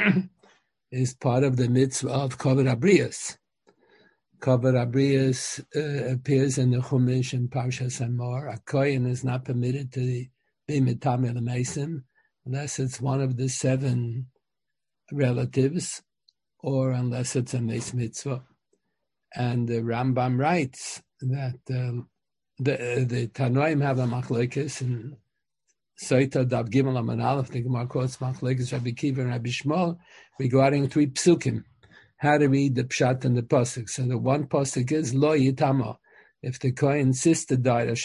is part of the mitzvah of Kavod Abrius. Kavod Abrius appears in the Chumash and Parshas Emor. A kohen is not permitted to be mitame l'meisim unless it's one of the 7 relatives, or unless it's a meis mitzvah. And the Rambam writes that the Tanoim have a machlokes, and Soita Dav Gimel Amud Aleph, the Gemara quotes machlokes Rabbi Kiva and Rabbi Shmuel regarding 3 psukim, how to read the pshat and the pasuk. So the one pasuk is Lo Yitama. If the kohen's sister died,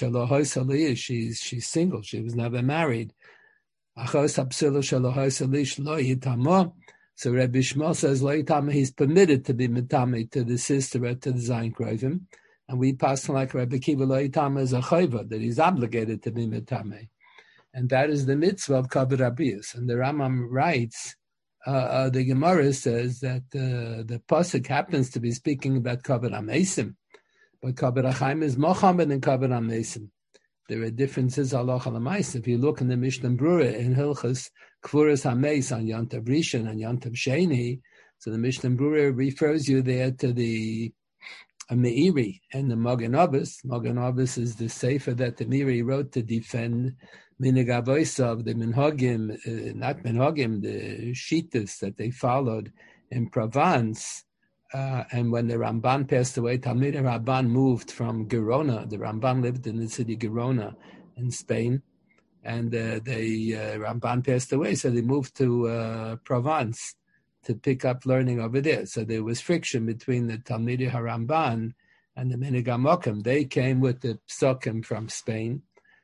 she's single, she was never married. Achos Hapsila Shalohois Alish Lo Yitama. So Rabbi Shmuel says Lo Yitama, he's permitted to be mitame to the sister or to the Zayin Krovim. And we pass like Rabbi Kiva Lo Yitama is a chayva, that he's obligated to be mitame. And that is the mitzvah of Kavod Abrius. And the Rambam writes, the Gemara says that the pasuk happens to be speaking about Kavod HaMeisim, but Kavod HaChaim is Mohammed and Kavod HaMeisim. There are differences halacha l'mais. If you look in the Mishnah Brura in Hilchos Kvuras HaMeis on Yom Tov Rishon and Yom Tov Sheni, so the Mishnah Brura refers you there to the Meiri and the Magen Abbas. Magen Abbas is the sefer that the Meiri wrote to defend Minig Avosav, the Minhagim, not Minhagim, the Shittas that they followed in Provence. And when the Ramban passed away, Talmidei Rabban moved from Girona. The Ramban lived in the city Girona in Spain. And Ramban passed away, so they moved to Provence to pick up learning over there. So there was friction between the Talmidei Haramban and the Minig HaMokim. They came with the Psukim from Spain,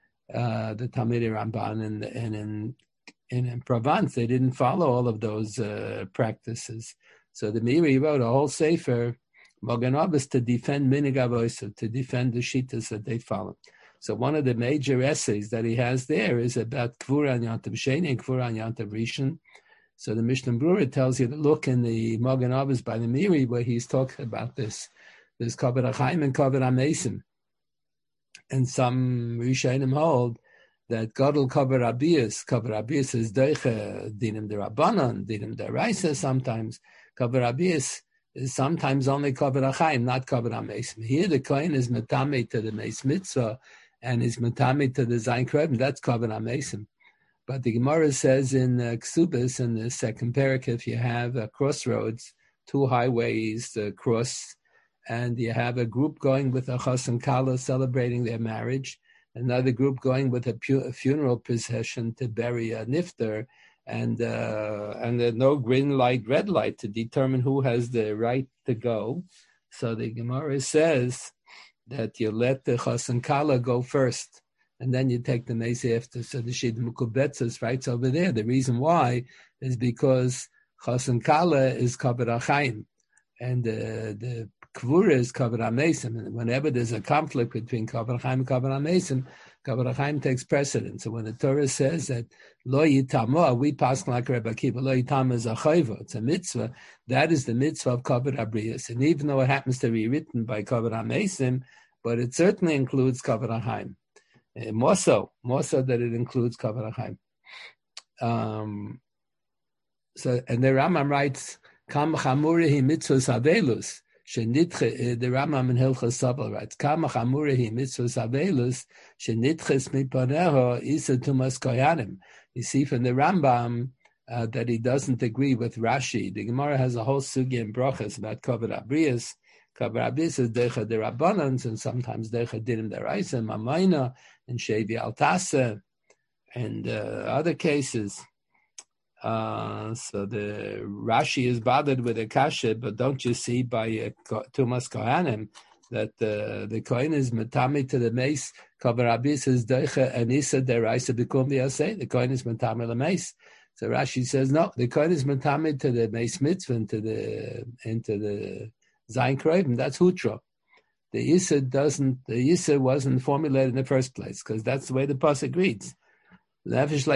the Talmidei Ramban, and in Provence, they didn't follow all of those practices. So the Meiri wrote a whole sefer, Magen Abbas, to defend Minig Avosav, to defend the Shittas that they follow. So one of the major essays that he has there is about Kvura and Yom Tov Sheni and Kvura and Yom Tov Rishon. So the Mishnah Brura tells you to look in the Magen Abbas by the Meiri where he's talking about this. There's Kavod HaChaim and Kavod HaMeisim. And some Rishonim hold that Gadol Kavod Abrius is Deiche Dinim D'Rabbanan, Dinim D'Oraisa sometimes. Kavod Abrius is sometimes only Kavod HaChaim, not Kavod HaMeisim. Here the Kohen is Metame to the Meis Mitzvah and is Metame to the Zayin Krovim. That's Kavod HaMeisim. But the Gemara says in Ksubis, in the second parak, if you have a crossroads, 2 highways cross, and you have a group going with a chas and kala celebrating their marriage, another group going with a funeral procession to bury a nifter, and there's no green light, red light to determine who has the right to go. So the Gemara says that you let the chas and kala go first, and then you take the meis after. So the Shid Mukubetzes writes over there. The reason why is because chas and kala is Kavod HaChaim, and the Kvura is Kavod HaMeisim. And whenever there's a conflict between Kavod HaChaim and Kavod HaMeisim, Kavod HaChaim takes precedence. So when the Torah says that Lo Yitama, we pass like Rebbe Akiva, Lo Yitama is a chayva, it's a mitzvah, that is the mitzvah of Kavod Abrius. And even though it happens to be written by Kavod HaMeisim, but it certainly includes Kavod HaChaim. More so that it includes Kavod HaChaim. So, and the Rambam writes, Kam chamurihi mitzvos avelus, shenitche, the Rambam in Hilchos Sabal writes, Kam chamurihi mitzvos avelus, shenitches mipaneho isa tumas koyanim. You see from the Rambam that he doesn't agree with Rashi. The Gemara has a whole sugya in brachas about Kavod Abrius. Kavod Abrius is Deicha D'Rabbanans, and sometimes Deicha Dinim D'Oraisa, Mamayna, and Shevi Altasa, and other cases. So the Rashi is bothered with a kasha, but don't you see by Tumas Kohanim that the Kohen is Matami to the Meis, Kavod Abrius is Deicha Anisa D'Oraisa B'kum B'yaseh, the Kohen is Matami the Meis. So Rashi says, no, the Kohen is Matami to the Meis Mitzvah, into the Zayin Krovim. That's Hutra. The Yisa wasn't formulated in the first place, because that's the way the pasuk reads. If it's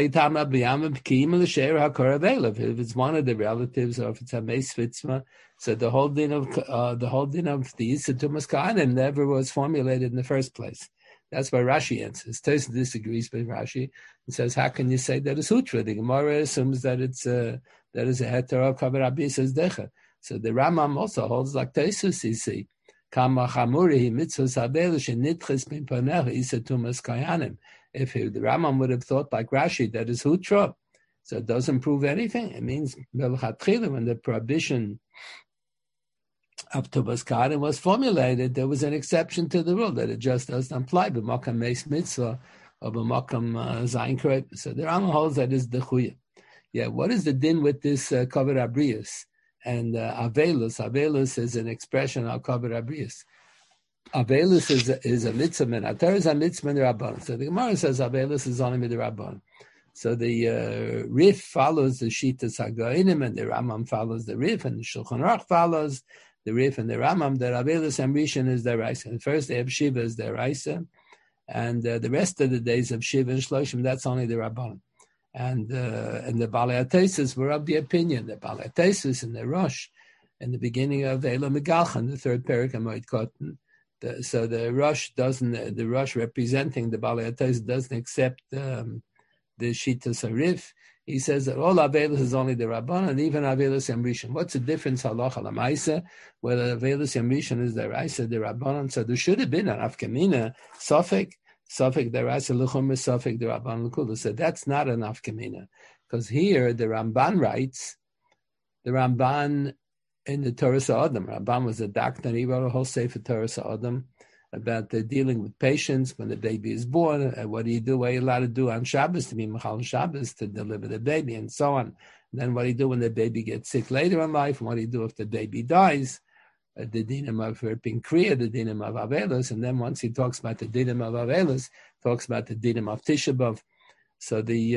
one of the relatives, or if it's a Meis Mitzvah, so the whole din of the Yisa Tumas Kohanim never was formulated in the first place. That's why Rashi answers. Tosfos disagrees with Rashi and says, how can you say that it's Hutra? The Gemara assumes that it's that is a hetero kaver Rabbi says decha. So the Rambam also holds like Tosfos, you see. Kama chamuri mitzvos habelish nitches min panecha isatumas kayanim. If the Rambam would have thought like Rashi that is Hutra, so it doesn't prove anything. It means when the prohibition of Tubas Kadim was formulated, there was an exception to the rule that it just doesn't apply. B'makam meis mitzvah or b'makam zayin kreit. So the Rambam holds that is the chuya. Yeah, what is the din with this kaver abrius and avelus? Avelus is an expression of kaver abrius. Avelus is a mitzvah min. Atar is a mitzvah min rabban. So the Gemara says avelus is only min rabban. So the Rif follows the Shitas Hagoinim, and the Rambam follows the Rif, and the Shulchan Aruch follows the Rif and the Rambam. The Avelus and Rishon is the Raisa. The first day of Shiva is the Raisa, and the rest of the days of Shiva and Shloshim, that's only the Rabban. And the Balei HaTosfos were of the opinion that Balei HaTosfos and the Rosh, in the beginning of Eila Megalchan, the third parak of Moed Katan, so the Rosh representing the Balei HaTosfos doesn't accept the Shitas Harif. He says that all Avelus is only the Rabban, and even Avelus and Rishon. What's the difference, halacha l'maisa, whether Avelus and Rishon is the Raisa, the Rabban? So there should have been an Afkamina, Sofik the Raisa l'chum, Sofik the Rabban l'kula. So that's not an Afkamina. Because here, the Ramban writes, the Ramban in the Torah Sa'adam, Ramban was a doctor, and he wrote a whole sefer Torah Sa'adam, about dealing with patients when the baby is born, what do you do, what are you allowed to do on Shabbos, to be Mechal Shabbos, to deliver the baby, and so on. And then what do you do when the baby gets sick later in life, and what do you do if the baby dies, the dinam of being kriya, the dinam of Avelus, and then once he talks about the dinam of Avelus, talks about the dinam of Tisha B'Av. So the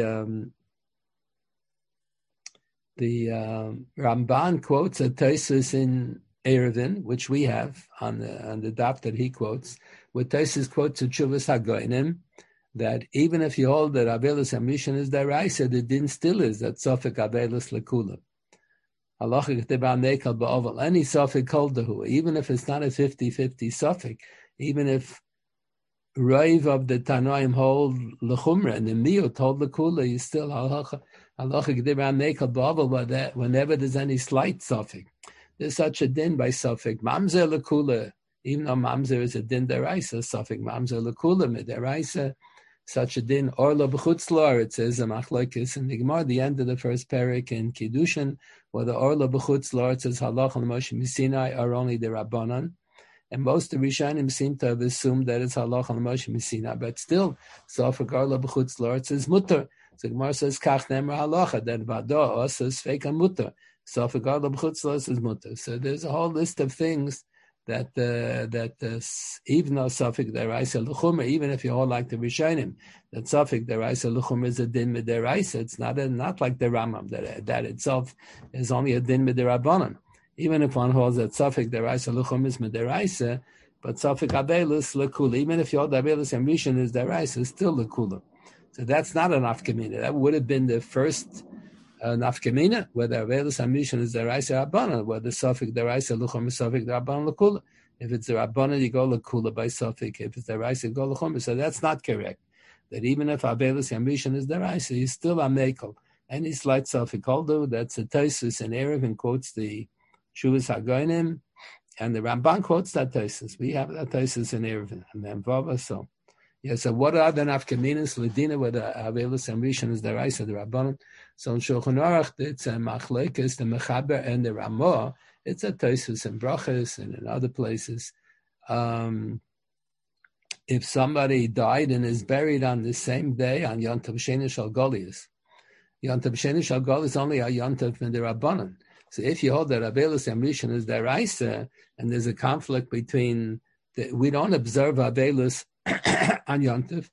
Ramban quotes a Tosfos in Erevin, which we have on the daf that he quotes, where Tosfos quotes a Tshuvas Hagoinim, that even if you hold that Avelus and Rishon is deraisa, the din still is that Sofik Avelus lekula. Halacha k'teba nekal ba'oval, any Sofik koldahu, even if it's not a 50-50 Sofik, even if Raiv of the Tanoim hold lechumra and the Miyot hold lekula, you still halacha k'teba nekal ba'oval, that whenever there's any slight Sofik. There's such a din by Sofik Mamzer Lekula, even though Mamzer is a din deraisa, Sofik Mamzer Lekula mideraisa, such a din Orla B'chutzlar, it says a machlokes in the Gemara, the end of the first parak in Kiddushin, where the Orla B'chutzlar, it says Halach and Moshe Misinai are only the Rabbanan, and most of the Rishonim seem to have assumed that it's Halach and Moshe Misinai, but still, Sofik Orla B'chutzlar, it says Mutter. So the Gemara says Kach Nemer Halacha, that Vado also says Feka Mutter. So for God is mutter. So there's a whole list of things that even though Sofik deraisa l'chumra, even if you all like the Rishonim, that Sofik deraisa l'chumra is a din mideraisa. It's not like the Rambam that itself is only a din miderabanan. Even if one holds that Sofik deraisa l'chumra is mideraisa, but Sofik avelus l'kula, even if you hold avelus and Rishon is deraisa, it's still l'kula. So that's not an afkamina. That would have been the first nafkamina, whether Avelus and Rishon is the Raisa Rabbanan, whether Sofik the Raisa Luchum is Sofik the Rabbanan Lekula. If it's the Rabbanan, you go Lekula by Sofik. If it's the Raisa, you go Luchum. So that's not correct. That even if Avelus and Rishon is the Raisa, he's still a Mekel. Any slight Sofik, although that's a Tosfos in Erevin quotes the Tshuvas Hagoinim, and the Ramban quotes that Tosfos. We have that Tosfos in Erevin. And then Vava, so. Yeah, so what are the nafkaminas ledina where the Avelus and Rishon is the Raisa, the Rabbanon? So in Shulchan Aruch, it's a machlekes, the Mechaber and the Ramah. It's a Tosfos and Brachas and in other places. If somebody died and is buried on the same day on Yom Tov Sheni Shal Golius, Yom Tov Sheni Shal Golius is only a Yom Tov and the Rabbanon. So if you hold that Avelus and Rishon is the Raisa, and there's a conflict between, we don't observe Avelus on Yom Tov.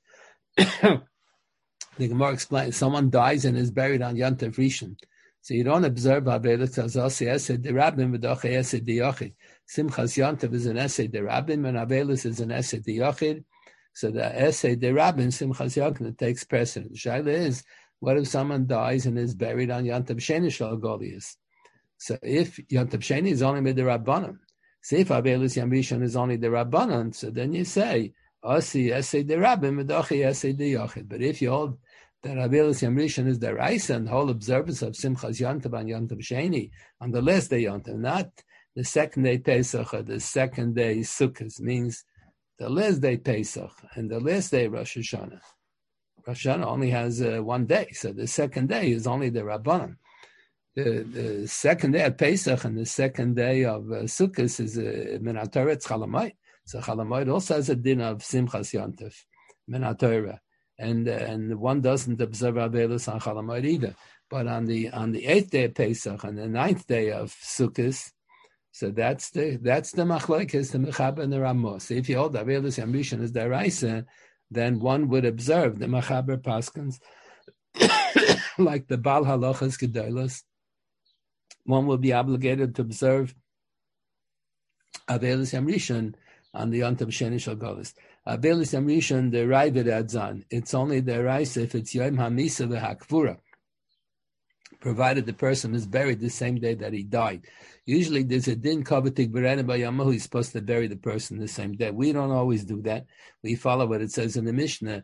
The Gemara explains someone dies and is buried on Yom Tov Rishon. So you don't observe Avelus as Asi Esed the Rabbim v'Doche Esed the Yochid. Simchas Yom Tov is an Esed the Rabbim and Avelus is an Esed the Yochid. So the Esed the Rabbim, Simchas Yom Tov takes precedence. The Shaila is, what if someone dies and is buried on Yom Tov Sheni Shal Golius? So if Yom Tov Sheni is only with the Rabbanon, so if Avelus Yom Rishon is only the Rabbanon, so then you say, Asi Esei de Rabbim, Medochi Esei de Yochid. But if you hold that Avelis Yom Rishon is the Raisa, and the whole observance of Simchas Yontav and Yontav Sheni on the last day Yontav, not the second day Pesach or the second day Sukkot, means the last day Pesach and the last day Rosh Hashanah. Rosh Hashanah only has 1 day, so the second day is only the Rabbanan. The second day of Pesach and the second day of Sukkot is Min HaTorah, it's Chalamoid. So Chalamoid also has a din of Simchas Yontav, Min HaTorah. And one doesn't observe Avelis on Chalamoid either. But on the 8th day of Pesach and the 9th day of Sukkot, so that's the machlokes, the Mechaber and the Ramah. So if you hold Avelis Yom Rishon as deraisa, then one would observe the Mechaber Paskins, like the Baal Halachas Gedolos. One will be obligated to observe Avelis Yom Rishon on the Yontav Sheni Shel Golos. Avelis Yom Rishon, the Ravid adds on, it's only the deraisa if it's Yom HaMisa v'Hakvura, provided the person is buried the same day that he died. Usually there's a din kavatik berena b'yamahu, he's supposed to bury the person the same day. We don't always do that. We follow what it says in the Mishnah,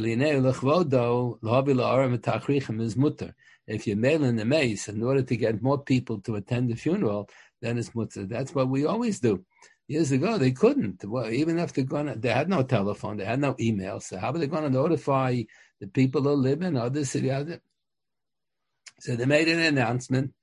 is mutter. If you mail in the mace in order to get more people to attend the funeral, then it's mutter. That's what we always do. Years ago, they couldn't. Well, even if they had no telephone, they had no email. So how were they going to notify the people who live in other cities? So they made an announcement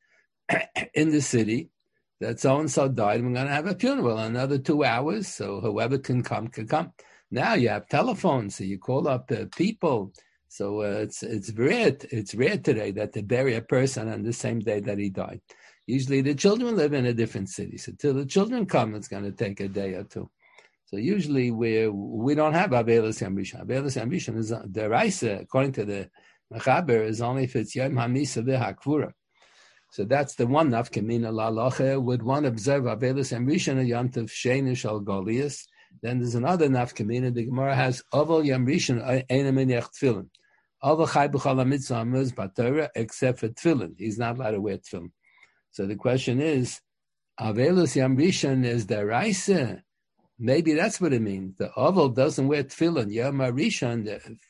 in the city that so-and-so died. We're going to have a funeral in another 2 hours, so whoever can come, can come. Now you have telephones, so you call up people. So it's rare today that they bury a person on the same day that he died. Usually the children live in a different city, so till the children come, it's going to take a day or two. So usually we don't have Avelis Yom Rishon. Avelis Yom Rishon is the Raisa, according to the Mechaber, is only if it's Yom HaMisa v'Hakvura. So that's the one nafkamina la'alacha. Would one observe Avelis Yom Rishon Yontav Sheni Shel Golias? Then there's another nafkamina. The Gemara has Oval Yom Rishon Eina Miniach Tefillin. Oval Chai B'Chol HaMitzvah Amuz B'Torah except for Tefillin. He's not allowed to wear Tefillin. So the question is, Avelis Yom Rishon is the Raisa. Maybe that's what it means. The Oval doesn't wear Tefillin. Yom Rishon,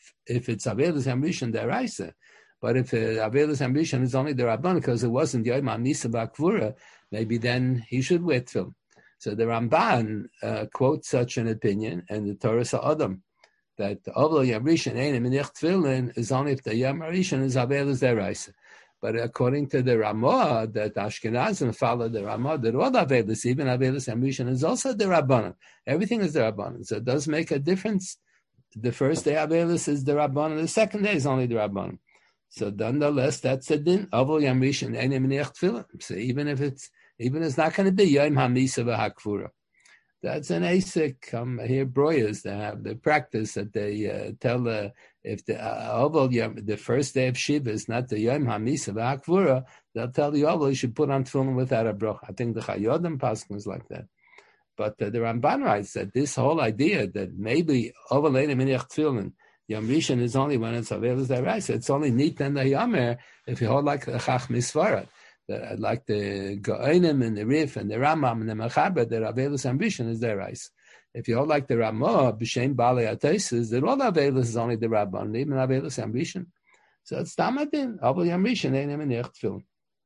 if it's Avelis Yom Rishon, the Raisa. But if Avelis Yom Rishon is only the Rabban, because it wasn't Yom HaMisa B'Akvura, maybe then he should wear Tefillin. So the Ramban quotes such an opinion in the Torah Sa'adam, that the Oval Yom Rishon Ein Minich Tefillin is only if the Yom Rishon is Avelis Deraisa. But according to the Ramah, that Ashkenazim follow the Ramah, that all Avelis, even Avelis Yom Rishon, is also the Rabbanan. Everything is the Rabbanan. So it does make a difference. The first day Avelis is the Rabbanan, the second day is only the Rabbanan. So nonetheless, that's a din. Oval Yom Rishon Ein Minich Tefillin. So even it's not going to be Yom HaMisa v'Hakvura. That's an asik. Here, broyers, they have the practice that they tell if the Oval Yom, the first day of Shiva is not the Yom HaMisa v'Hakvura, they'll tell the Oval you should put on tefillin without a broch. I think the Chayodim Paskin was like that. But the Ramban writes that this whole idea that maybe Oval Ein Minich Tefillin, Yom Rishon is only when it's Avelis Deraisa. It's only neat and the Yomer if you hold like the Chachmei Sfarad. Like the Go'onim and the Rif and the Rambam and the Mechaber, the Avelis Yom Rishon is Deraisa. If you hold like the Ramah, B'Shem Balei HaTosos, that all Avelis is only the Rabban, even Avelis Yom Rishon. So it's Tamadin, Oval Yom Rishon, Ein Minich Tefillin.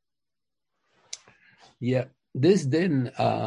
Yeah, this din,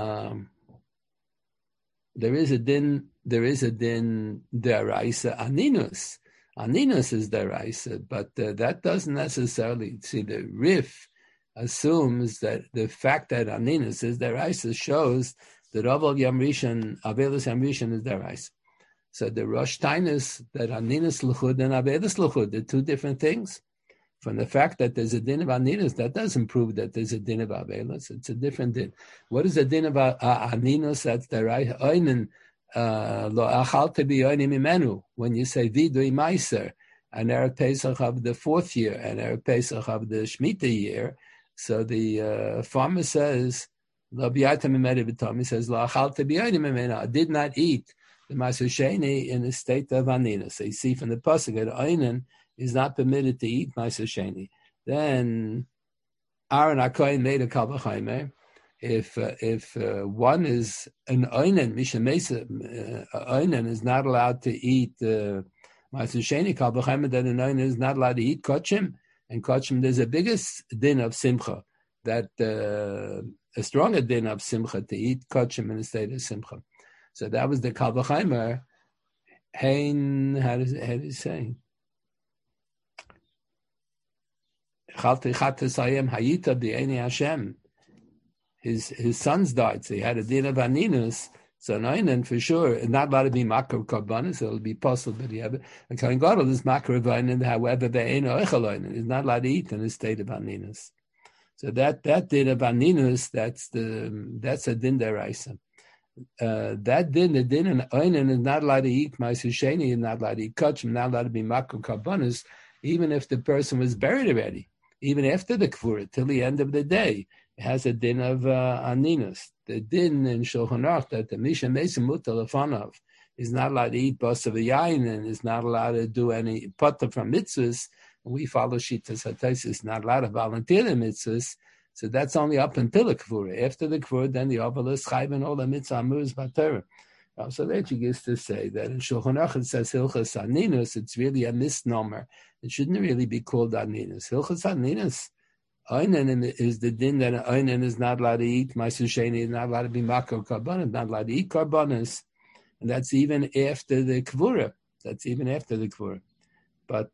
there is a din Deraisa Aninus. Aninus is Deraisa, but that doesn't necessarily, see, the Rif assumes that the fact that Aninus is Deraisa shows that Oval Yom Rishon, Avelis Yom Rishon is Deraisa. So the Rosh Tainus, that Aninus L'chud and Avelis L'chud, they're two different things. From the fact that there's a din of Aninus, that doesn't prove that there's a din of Avelis. It's a different din. What is a din of Aninus? That's Deraisa. Oinen Lo Achal Tebi Oinim Imenu. When you say Vidui Meiser, an Erev Pesach of the 4th year, an Erev Pesach of the Shemitah year, so the farmer says, he says, I did not eat the Maser Sheni in the state of Anina. So you see from the pasuk that Oinen is not permitted to eat Maser Sheni. Then Aaron HaKohen made a Kal V'chomer. if one is an oinen, mishamesa, oinen is not allowed to eat ma'aser sheni, kal v'chayim that an oinen is not allowed to eat kochim, and kochim there's a biggest din of simcha, that a stronger din of simcha to eat kochim in the state of simcha. So that was the kal v'chayim. Hein, how does it say? His sons died, so he had a din of aninus. So Noinan for sure, not allowed to be makar karbanis, it'll be possible, but he have a Kohen Gadol is makar v'anin. However, he's not allowed to eat in a state of aninus. So that din of aninus, that's a din deraisa. That din, the din in Oinen is not allowed to eat ma'aser sheni, is not allowed to eat kachim, not allowed to be makar karbanis, even if the person was buried already, even after the kfura, till the end of the day. It has a din of aninus. The din in Shulchan Aruch that the Misha Mesim Mutalafanov is not allowed to eat basa v'yayin and is not allowed to do any pata from mitzvahs. We follow Shitas HaTaisis, not allowed to volunteer the mitzvahs. So that's only up until the kfura. After the kfura, then the Oval is chayv and all the mitzvah amurs b'Torah. So that you used to say that in Shulchan Aruch it says Hilchas Aninus. It's really a misnomer. It shouldn't really be called Aninus. Hilchas Aninus. Oinen is the din that Oinen is not allowed to eat. Ma'aser sheni is not allowed to be makar karbanis, not allowed to eat karbanis, and that's even after the kvura. That's even after the kvura. But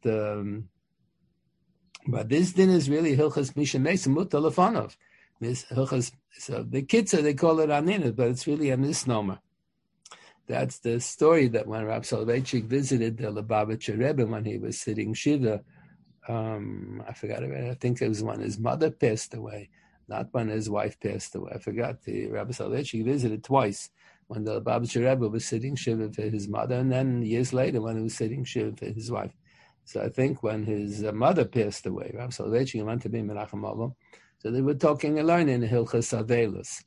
this din is really hilchas misha mesim mutalafanov. Hilchas. So the kitzah they call it aninus, but it's really a misnomer. That's the story that when Rav Soloveitchik visited the Lubavitcher Rebbe when he was sitting shiva. I forgot about it. I think it was when his mother passed away, not when his wife passed away. I forgot. The Rabbi Soloveitchik visited twice, when the Lubavitcher Rebbe was sitting shiva for his mother, and then years later when he was sitting shiva for his wife. So I think when his mother passed away, Rabbi Soloveitchik went to be Menachem Avram. So they were talking and learning Hilchas Avelos.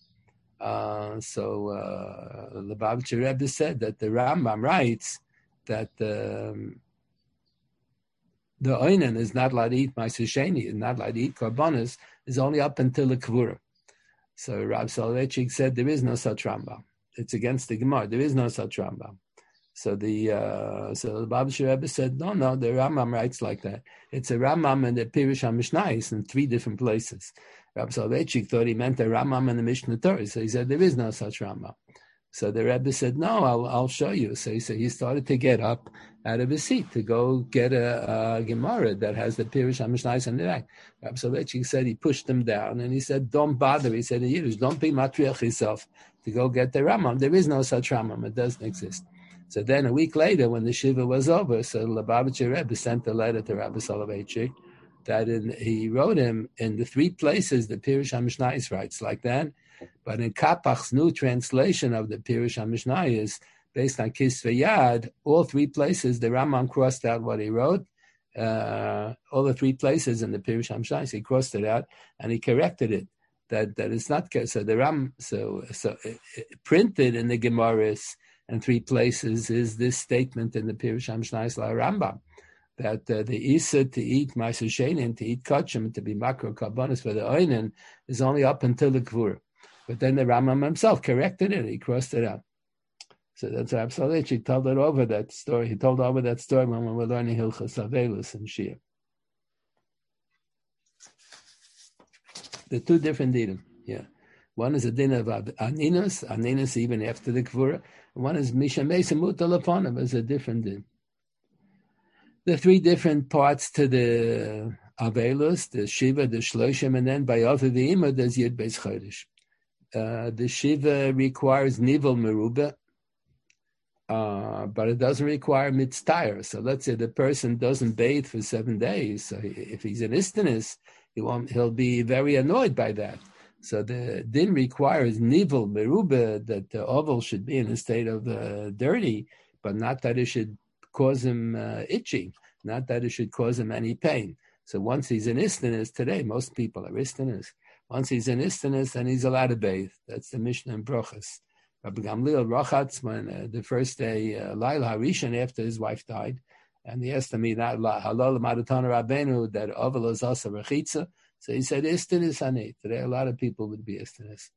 The Lubavitcher Rebbe said that the Rambam writes that the Oinen is not allowed to eat ma'aser sheni, is not allowed to eat karbanis, is only up until the kvura. So Rav Soloveitchik said there is no such Rambam. It's against the Gemara. There is no such Rambam. So the Lubavitcher Rebbe said, no, the Rambam writes like that. It's a Rambam and the Pirush HaMishnayos in 3 different places. Rav Soloveitchik thought he meant a Rambam and the Mishnah Torah. So he said there is no such Rambam. So the Rebbe said, no, I'll show you. So he started to get up out of his seat to go get a Gemara that has the Pirush HaMishnayos in the back. Rabbi Soloveitchik said he pushed him down and he said, don't bother. He said in Yiddish, don't be matriach yourself to go get the Rambam. There is no such Rambam. It doesn't exist. So then a week later, when the Shiva was over, so the Lubavitcher Rebbe sent a letter to Rabbi Soloveitchik that he wrote him in the 3 places the Pirush HaMishnayos writes like that. But in Kapach's new translation of the Pirush HaMishnayos, based on Kisvei Yad, all 3 places, the Rambam crossed out what he wrote. All the 3 places in the Pirush HaMishnayos, he crossed it out and he corrected it. That it's not so. The printed in the Gemaras in 3 places is this statement in the Pirush HaMishnayos la Rambam that the Isa to eat ma'aser sheni and to eat kachim and to be makar karbanis for the oinen is only up until the kvura. But then the Rambam himself corrected it. He crossed it out. So that's absolutely. He told it over that story. He told over that story when we were learning Hilchas Avelos and Shia. The 2 different dinim. Yeah, one is a din of aninus even after the kvura. One is misha mesim mutalafanov as a different din. The 3 different parts to the Avelos, the Shiva, the Shloshim, and then by Ofer V'Ima there's Yud Beis Chodesh. The Shiva requires Nivel Merubah, but it doesn't require Mitztayr. So let's say the person doesn't bathe for 7 days. So if he's an Istanis, he'll be very annoyed by that. So the din requires Nivel Merubah, that the oval should be in a state of dirty, but not that it should cause him itching, not that it should cause him any pain. So once he's an Istanis, today most people are Istanis. Once he's in Istanis, then he's allowed to bathe. That's the Mishnah in Brochus. Rabbi Gamliel Rochatz, when the first day, Laila Harishan, after his wife died, and he asked him, Halal Maratana Rabbeinu, that Ovel is also Rechitza. So he said, Istanis Hani. Today, a lot of people would be Istanis.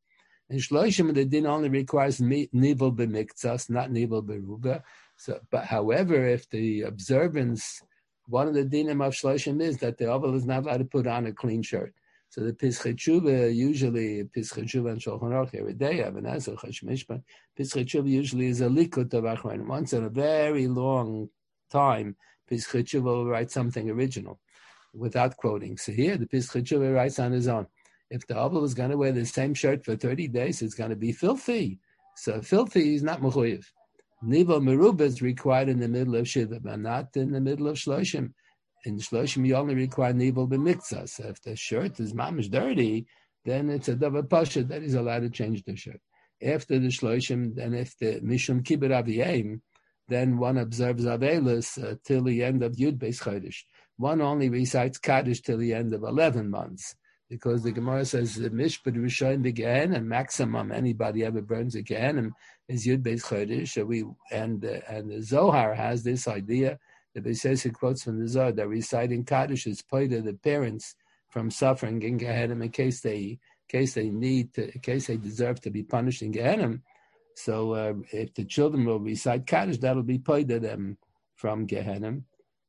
In Shloshim, the din only requires nivel b'miktzas, not nivel b'ruba. So, but however, if the observance, one of the dinim of Shloshim is that the oval is not allowed to put on a clean shirt. So the Pischei Tshuva, usually Pischei Tshuva and Shulchan Aruch every day, Avanazah, Chashmishpan, Pischei Tshuva usually is a likut of Achronim. Once in a very long time, Pischei Tshuva will write something original without quoting. So here, the Pischei Tshuva writes on his own. If the oval is going to wear the same shirt for 30 days, it's going to be filthy. So filthy is not mechuyev. Nivel meruba is required in the middle of Shiva, but not in the middle of Shloshim. In Shloshim, you only require nivel b'miktzah. So if the shirt is mamish dirty, then it's a davar pasha that he's allowed to change the shirt. After the Shloshim, then if the mishum kibbur aviyim, then one observes Avelus till the end of Yud Beis Chodesh. One only recites Kaddish till the end of 11 months. Because the Gemara says the Mishpat Rishon B'Gehenim, maximum anybody ever burns a Gehenim is Yud Beis Chodesh. And the Zohar has this idea. The Beisese quotes from the Zohar that reciting Kaddish is part of the parents from suffering in Gehenim in case they deserve to be punished in Gehenim. So if the children will recite Kaddish, that'll be part of them from Gehenim.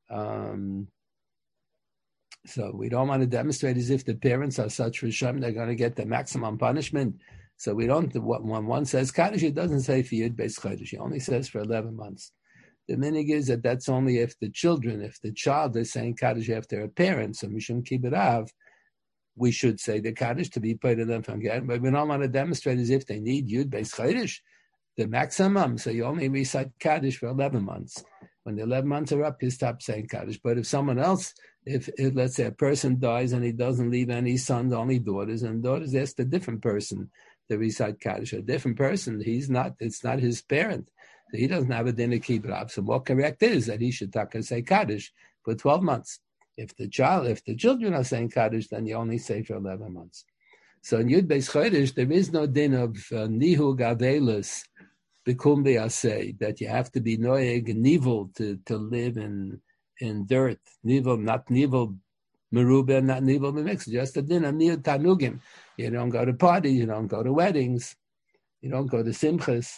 So we don't want to demonstrate as if the parents are such Rishon, they're going to get the maximum punishment. So we don't, when one says Kaddish, it doesn't say for Yud Beis Chodesh. It only says for 11 months. The minig is that that's only if the child is saying Kaddish after a parent, so Mishum Kibbur Av, we should say the Kaddish to be part of them from Gehenim. But we don't want to demonstrate as if they need Yud Beis Chodesh, the maximum. So you only recite Kaddish for 11 months. When the 11 months are up, you stop saying Kaddish. But if someone else, if let's say a person dies and he doesn't leave any sons, only daughters, and daughters ask a different person to recite Kaddish, a different person, it's not his parent. So he doesn't have a din to keep it up. So more correct is that he should say Kaddish for 12 months. If the children are saying Kaddish, then you only say for 11 months. So in Yud Beis Chodesh, there is no din of nihug avelus b'kum be'aseh, that you have to be noeg nivel to live in dirt. Nivel, not nivel meruba, not nivel b'miktzah, just a din of nihug tanugim. You don't go to parties, you don't go to weddings, you don't go to simchas.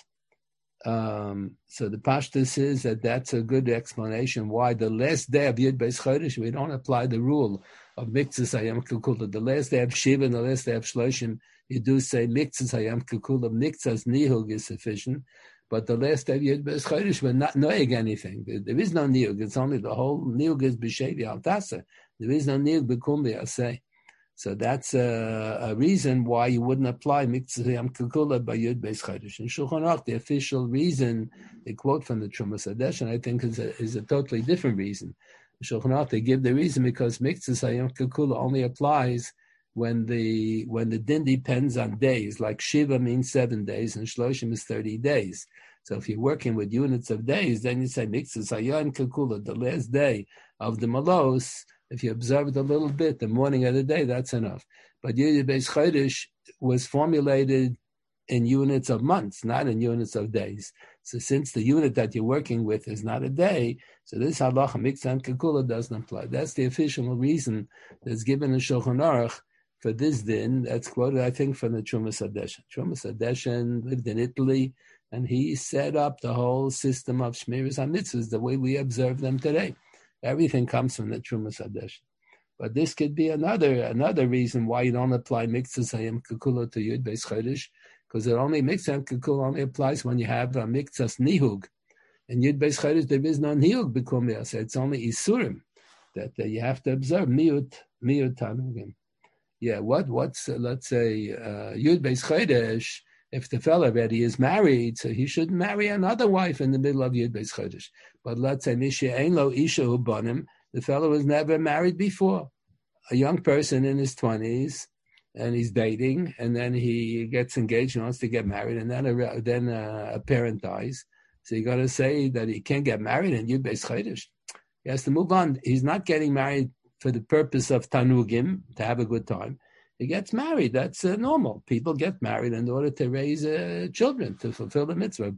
So the pashtus is that's a good explanation why the last day of Yud Beis Chodesh we don't apply the rule of miktzas hayam kukula. The last day of Shiva and the last day of Shloshim, you do say miktzas hayam kukula. Miktzas nihug is sufficient, but the last day of Yud Beis Chodesh we're not knowing anything. There is no nihug. It's only the whole nihug is b'shevi al tasa. There is no nihug b'kum b'aseh. So that's a reason why you wouldn't apply Miktzah Yam Kukula by Yud Beis Chodesh. In Shulchan Aruch, the official reason, they quote from the Trumas Hadesh, and I think is a totally different reason. In Shulchan Aruch, they give the reason because Miktzah Yam Kukula only applies when the din depends on days, like Shiva means 7 days and Shloshim is 30 days. So if you're working with units of days, then you say Miktzah Yam Kukula, the last day of the Malos. If you observe it a little bit, the morning of the day, that's enough. But Yud Beis Chodesh was formulated in units of months, not in units of days. So since the unit that you're working with is not a day, so this halacha Miktzah and Kukula doesn't apply. That's the official reason that's given in Shulchan Aruch for this din. That's quoted, I think, from the Trumas Hadeshen. Trumas Hadeshen lived in Italy, and he set up the whole system of Shmiras HaMitzvahs the way we observe them today. Everything comes from the Trumas Hadeshen. But this could be another reason why you don't apply Miktzah Hayam Kukula to Yud Beis Chodesh, because Miktzah Kukula only applies when you have a Miktzah Nihug. In Yud Beis Chodesh, there is no Nihug b'kum be'aseh. It's only Isurim that you have to observe Miut Tanugim. Yeah, what's let's say Yud Beis Chodesh, if the fellow already is married, so he shouldn't marry another wife in the middle of Yud Beis Chodesh. But let's say Misha Ein Lo Isha Ubanim, the fellow was never married before. A young person in his 20s, and he's dating, and then he gets engaged and wants to get married, and then a parent dies. So you got to say that he can't get married in Yud Beis Chodesh. He has to move on. He's not getting married for the purpose of Tanugim, to have a good time. He gets married. That's normal. People get married in order to raise children, to fulfill the mitzvah.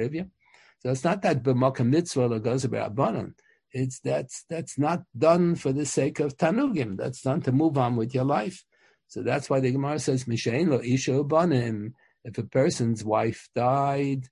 So it's not that b'makam mitzvah or goes about banan. That's not done for the sake of tanugim. That's done to move on with your life. So that's why the Gemara says Mishain lo isha banim. If a person's wife died,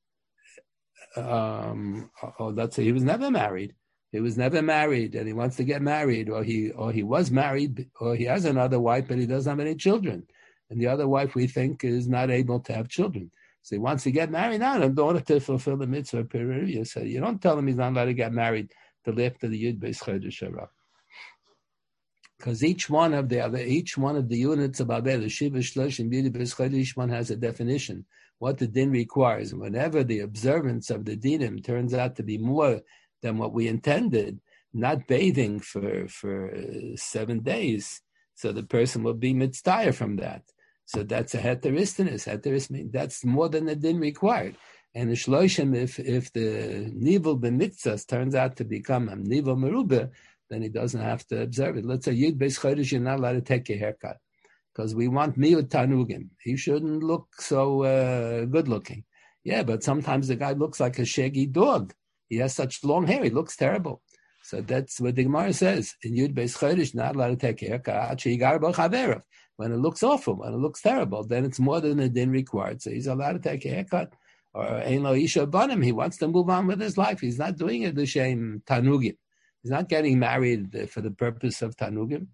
let's say he was never married. He was never married, and he wants to get married, or he was married, or he has another wife, but he doesn't have any children, and the other wife we think is not able to have children. So he wants to get married now in order to fulfill the mitzvah of Periyah. So you don't tell him he's not allowed to get married till after the Yud Beis Chodesh Hara. Because each one of the units of Abel, Shiva, Shlosh, and Yud Beis Chodesh, each one has a definition, what the din requires. And whenever the observance of the dinim turns out to be more than what we intended, not bathing for 7 days, so the person will be mitzvah from that. So that's a heteristinus. Heteris means that's more than the din required. And the shloshim, if the nivel b'mitzvahs turns out to become a nivel merubah, then he doesn't have to observe it. Let's say Yud Beis Chodesh, you're not allowed to take a haircut because we want miut tanugim. He shouldn't look so good looking. Yeah, but sometimes the guy looks like a shaggy dog. He has such long hair, he looks terrible. So that's what the Gemara says. In Yud Beis Chodesh, not allowed to take a haircut. When it looks awful, when it looks terrible, then it's more than the din required. So he's allowed to take a haircut. Or Ein Lo Isha Banim, he wants to move on with his life. He's not doing it l'shem tanugim. He's not getting married for the purpose of tanugim.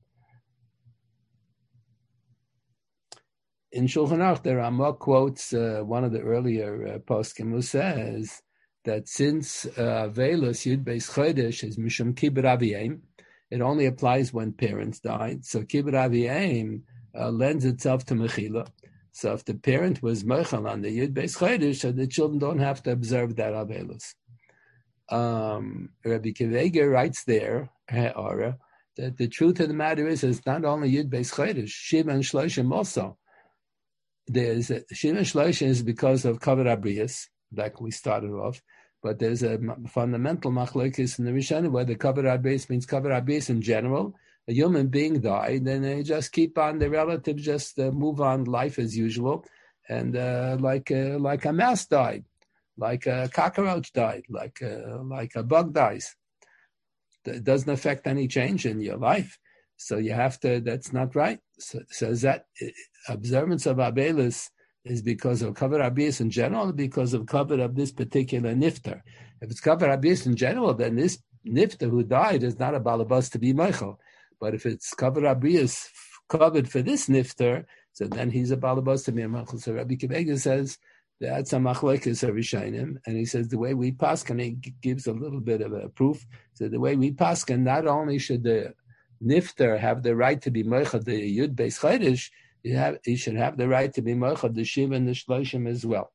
In Shulchan Aruch, the Ramah quotes one of the earlier poskim who says that since Velos Yud Beis Chodesh is Mishum Kibbur Aviyim, it only applies when parents died. So Kibbur Aviyim lends itself to Mechila. So if the parent was Mechal on the Yud Beis Chodesh, so the children don't have to observe that Avelos. Rabbi Kiveger writes there, that the truth of the matter is not only Yud Beis Chodesh, Shiva and Shloshim also. There's Shiva and Shloshim is because of Kavod Abrius, like we started off, but there's a fundamental machlokes in the Rishonim where the Kavod Abrius means Kavod Abrius in general. A human being died, and they just keep on, the relatives just move on life as usual, and like a mouse died, like a cockroach died, like a bug dies. It doesn't affect any change in your life. So you have to, that's not right. So that observance of Abelis is because of Kavod Abrius in general, because of Kavod of this particular nifter. If it's Kavod Abrius in general, then this nifter who died is not a balabas to be Meichel. But if it's Kavod Abrius covered for this nifter, so then he's a balabas to be a Meichel. So Rabbi Kiveger says that's a machlokes of Rishonim, and he says the way we paskin, he gives a little bit of a proof. So the way we paskin, not only should the nifter have the right to be Meichel the Yud Beis Chodesh, he should have the right to be Meichel the Shiva and the Shloshim as well.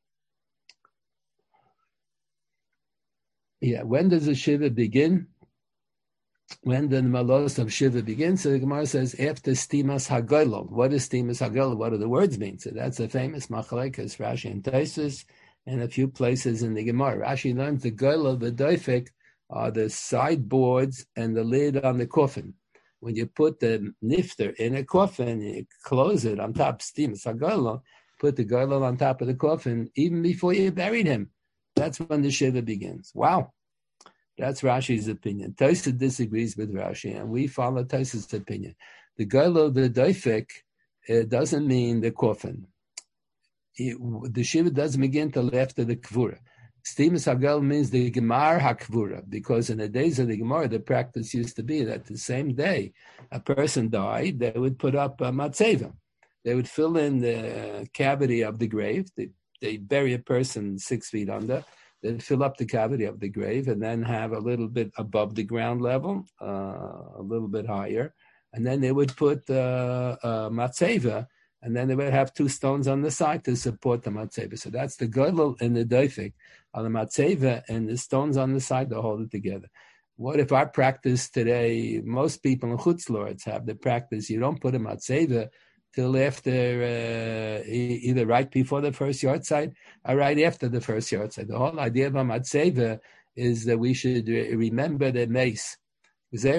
Yeah, when does the Shiva begin? When the malos of Shiva begins? So the Gemara says after Stimas Hagoylol. What is Stimas Hagoylol? What do the words mean? So that's a famous machlekes Rashi and Tosfos, and a few places in the Gemara. Rashi learns the Goylol, the doifek, are the sideboards and the lid on the coffin. When you put the nifter in a coffin, you close it on top, Stimas Hagoylol, put the Goylol on top of the coffin, even before you buried him. That's when the Shiva begins. Wow. That's Rashi's opinion. Tosfos disagrees with Rashi, and we follow Tosfos' opinion. The Goylol, the doifek, doesn't mean the coffin. The Shiva doesn't begin till after the Kvura. Stimas Hagoylol means the Gemar HaKvura, because in the days of the Gemara, the practice used to be that the same day a person died, they would put up a matzeva. They would fill in the cavity of the grave. They bury a person 6 feet under. They'd fill up the cavity of the grave and then have a little bit above the ground level, a little bit higher. And then they would put matzeva, and then they would have 2 stones on the side to support the matzeva. So that's the Goylol and the doifek on the matzeva, and the stones on the side to hold it together. What if our practice today, most people in Chutz Lords have the practice, you don't put a matzeva till after either right before the first yahrzeit or right after the first yahrzeit. The whole idea of a matzeva is that we should remember the mace. Built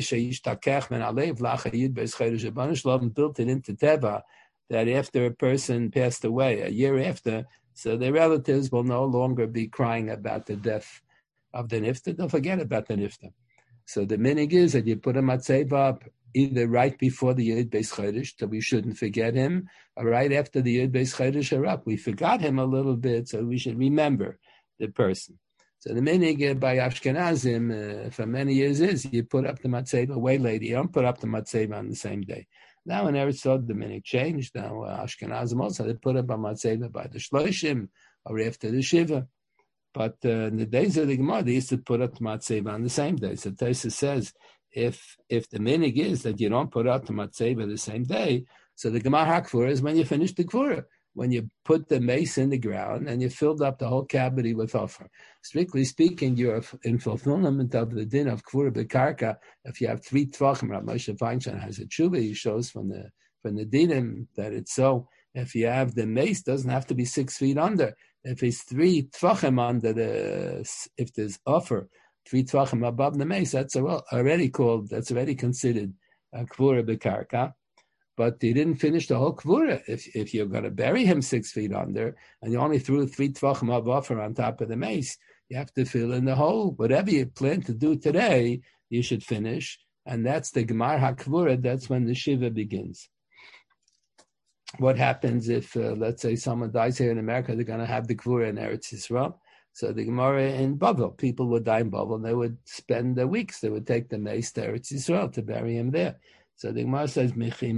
it into Teva, that after a person passed away, a year after, so the relatives will no longer be crying about the death of the nifter. They'll forget about the nifter. So the minig is that you put a matzeva up either right before the Yud Beis Chodesh, so we shouldn't forget him, or right after the Yud Beis Chodesh are up. We forgot him a little bit, so we should remember the person. So the minhag by Ashkenazim for many years is you put up the matzeva way later. You don't put up the matzeva on the same day. Now in Eretz Yisrael, the minhag changed. Now Ashkenazim also, they put up a matzeva by the Shloshim or after the Shiva. But in the days of the Gemara, they used to put up the matzeva on the same day. So Tosfos says, if the minhag is that you don't put up the matzeva the same day, so the Gemara HaKvura is when you finish the Kvura, when you put the mace in the ground and you filled up the whole cavity with offer. Strictly speaking, you're in fulfillment of the din of Kvura B'Karka. If you have 3 tvachim, Rav Moshe Feinstein has a tshuva, he shows from the dinim that it's so. If you have the mace, doesn't have to be 6 feet under. If it's 3 tvachim under if there's offer, 3 tvachim above the mace, that's already considered a Kvura B'Karka. But he didn't finish the whole Kvura. If you're going to bury him 6 feet under, and you only threw 3 tvachim of offer on top of the mace, you have to fill in the hole. Whatever you plan to do today, you should finish. And that's the Gemar HaKvura, that's when the Shiva begins. What happens if, let's say, someone dies here in America, they're going to have the Kvura in Eretz Yisrael. So the Gemara in Bavel, people would die in Bavel, and they would spend weeks. They would take the mace to Eretz Yisrael to bury him there. So the Gemara says, when the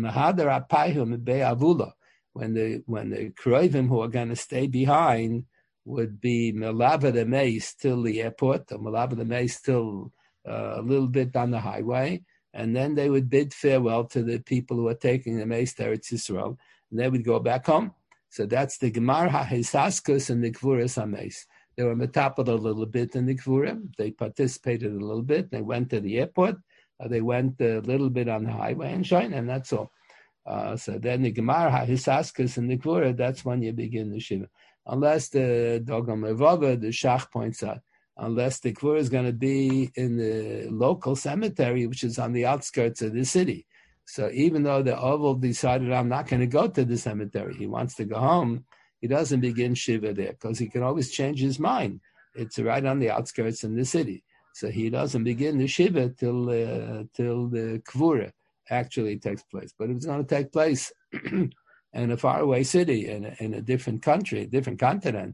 Kroivim who are going to stay behind would be melava the mace till the airport, or melava the mace till a little bit on the highway, and then they would bid farewell to the people who are taking the mace to Eretz Yisrael, and they would go back home. So that's the Gemar HaHisaskus and the Kvuras HaMace. They were metapel a little bit in the Kvurim. They participated a little bit. They went to the airport. They went a little bit on the highway and shine, and that's all. So then the Gemar HaHisaskus and the Kvura, that's when you begin the Shiva. Unless the Dogam Levava, the Shach points out, unless the Kvura is going to be in the local cemetery, which is on the outskirts of the city. So even though the Oval decided, I'm not going to go to the cemetery, he wants to go home, he doesn't begin Shiva there, because he can always change his mind. It's right on the outskirts in the city. So he doesn't begin the Shiva till the Kvura actually takes place. But if it's going to take place in a faraway city, in a different country, a different continent,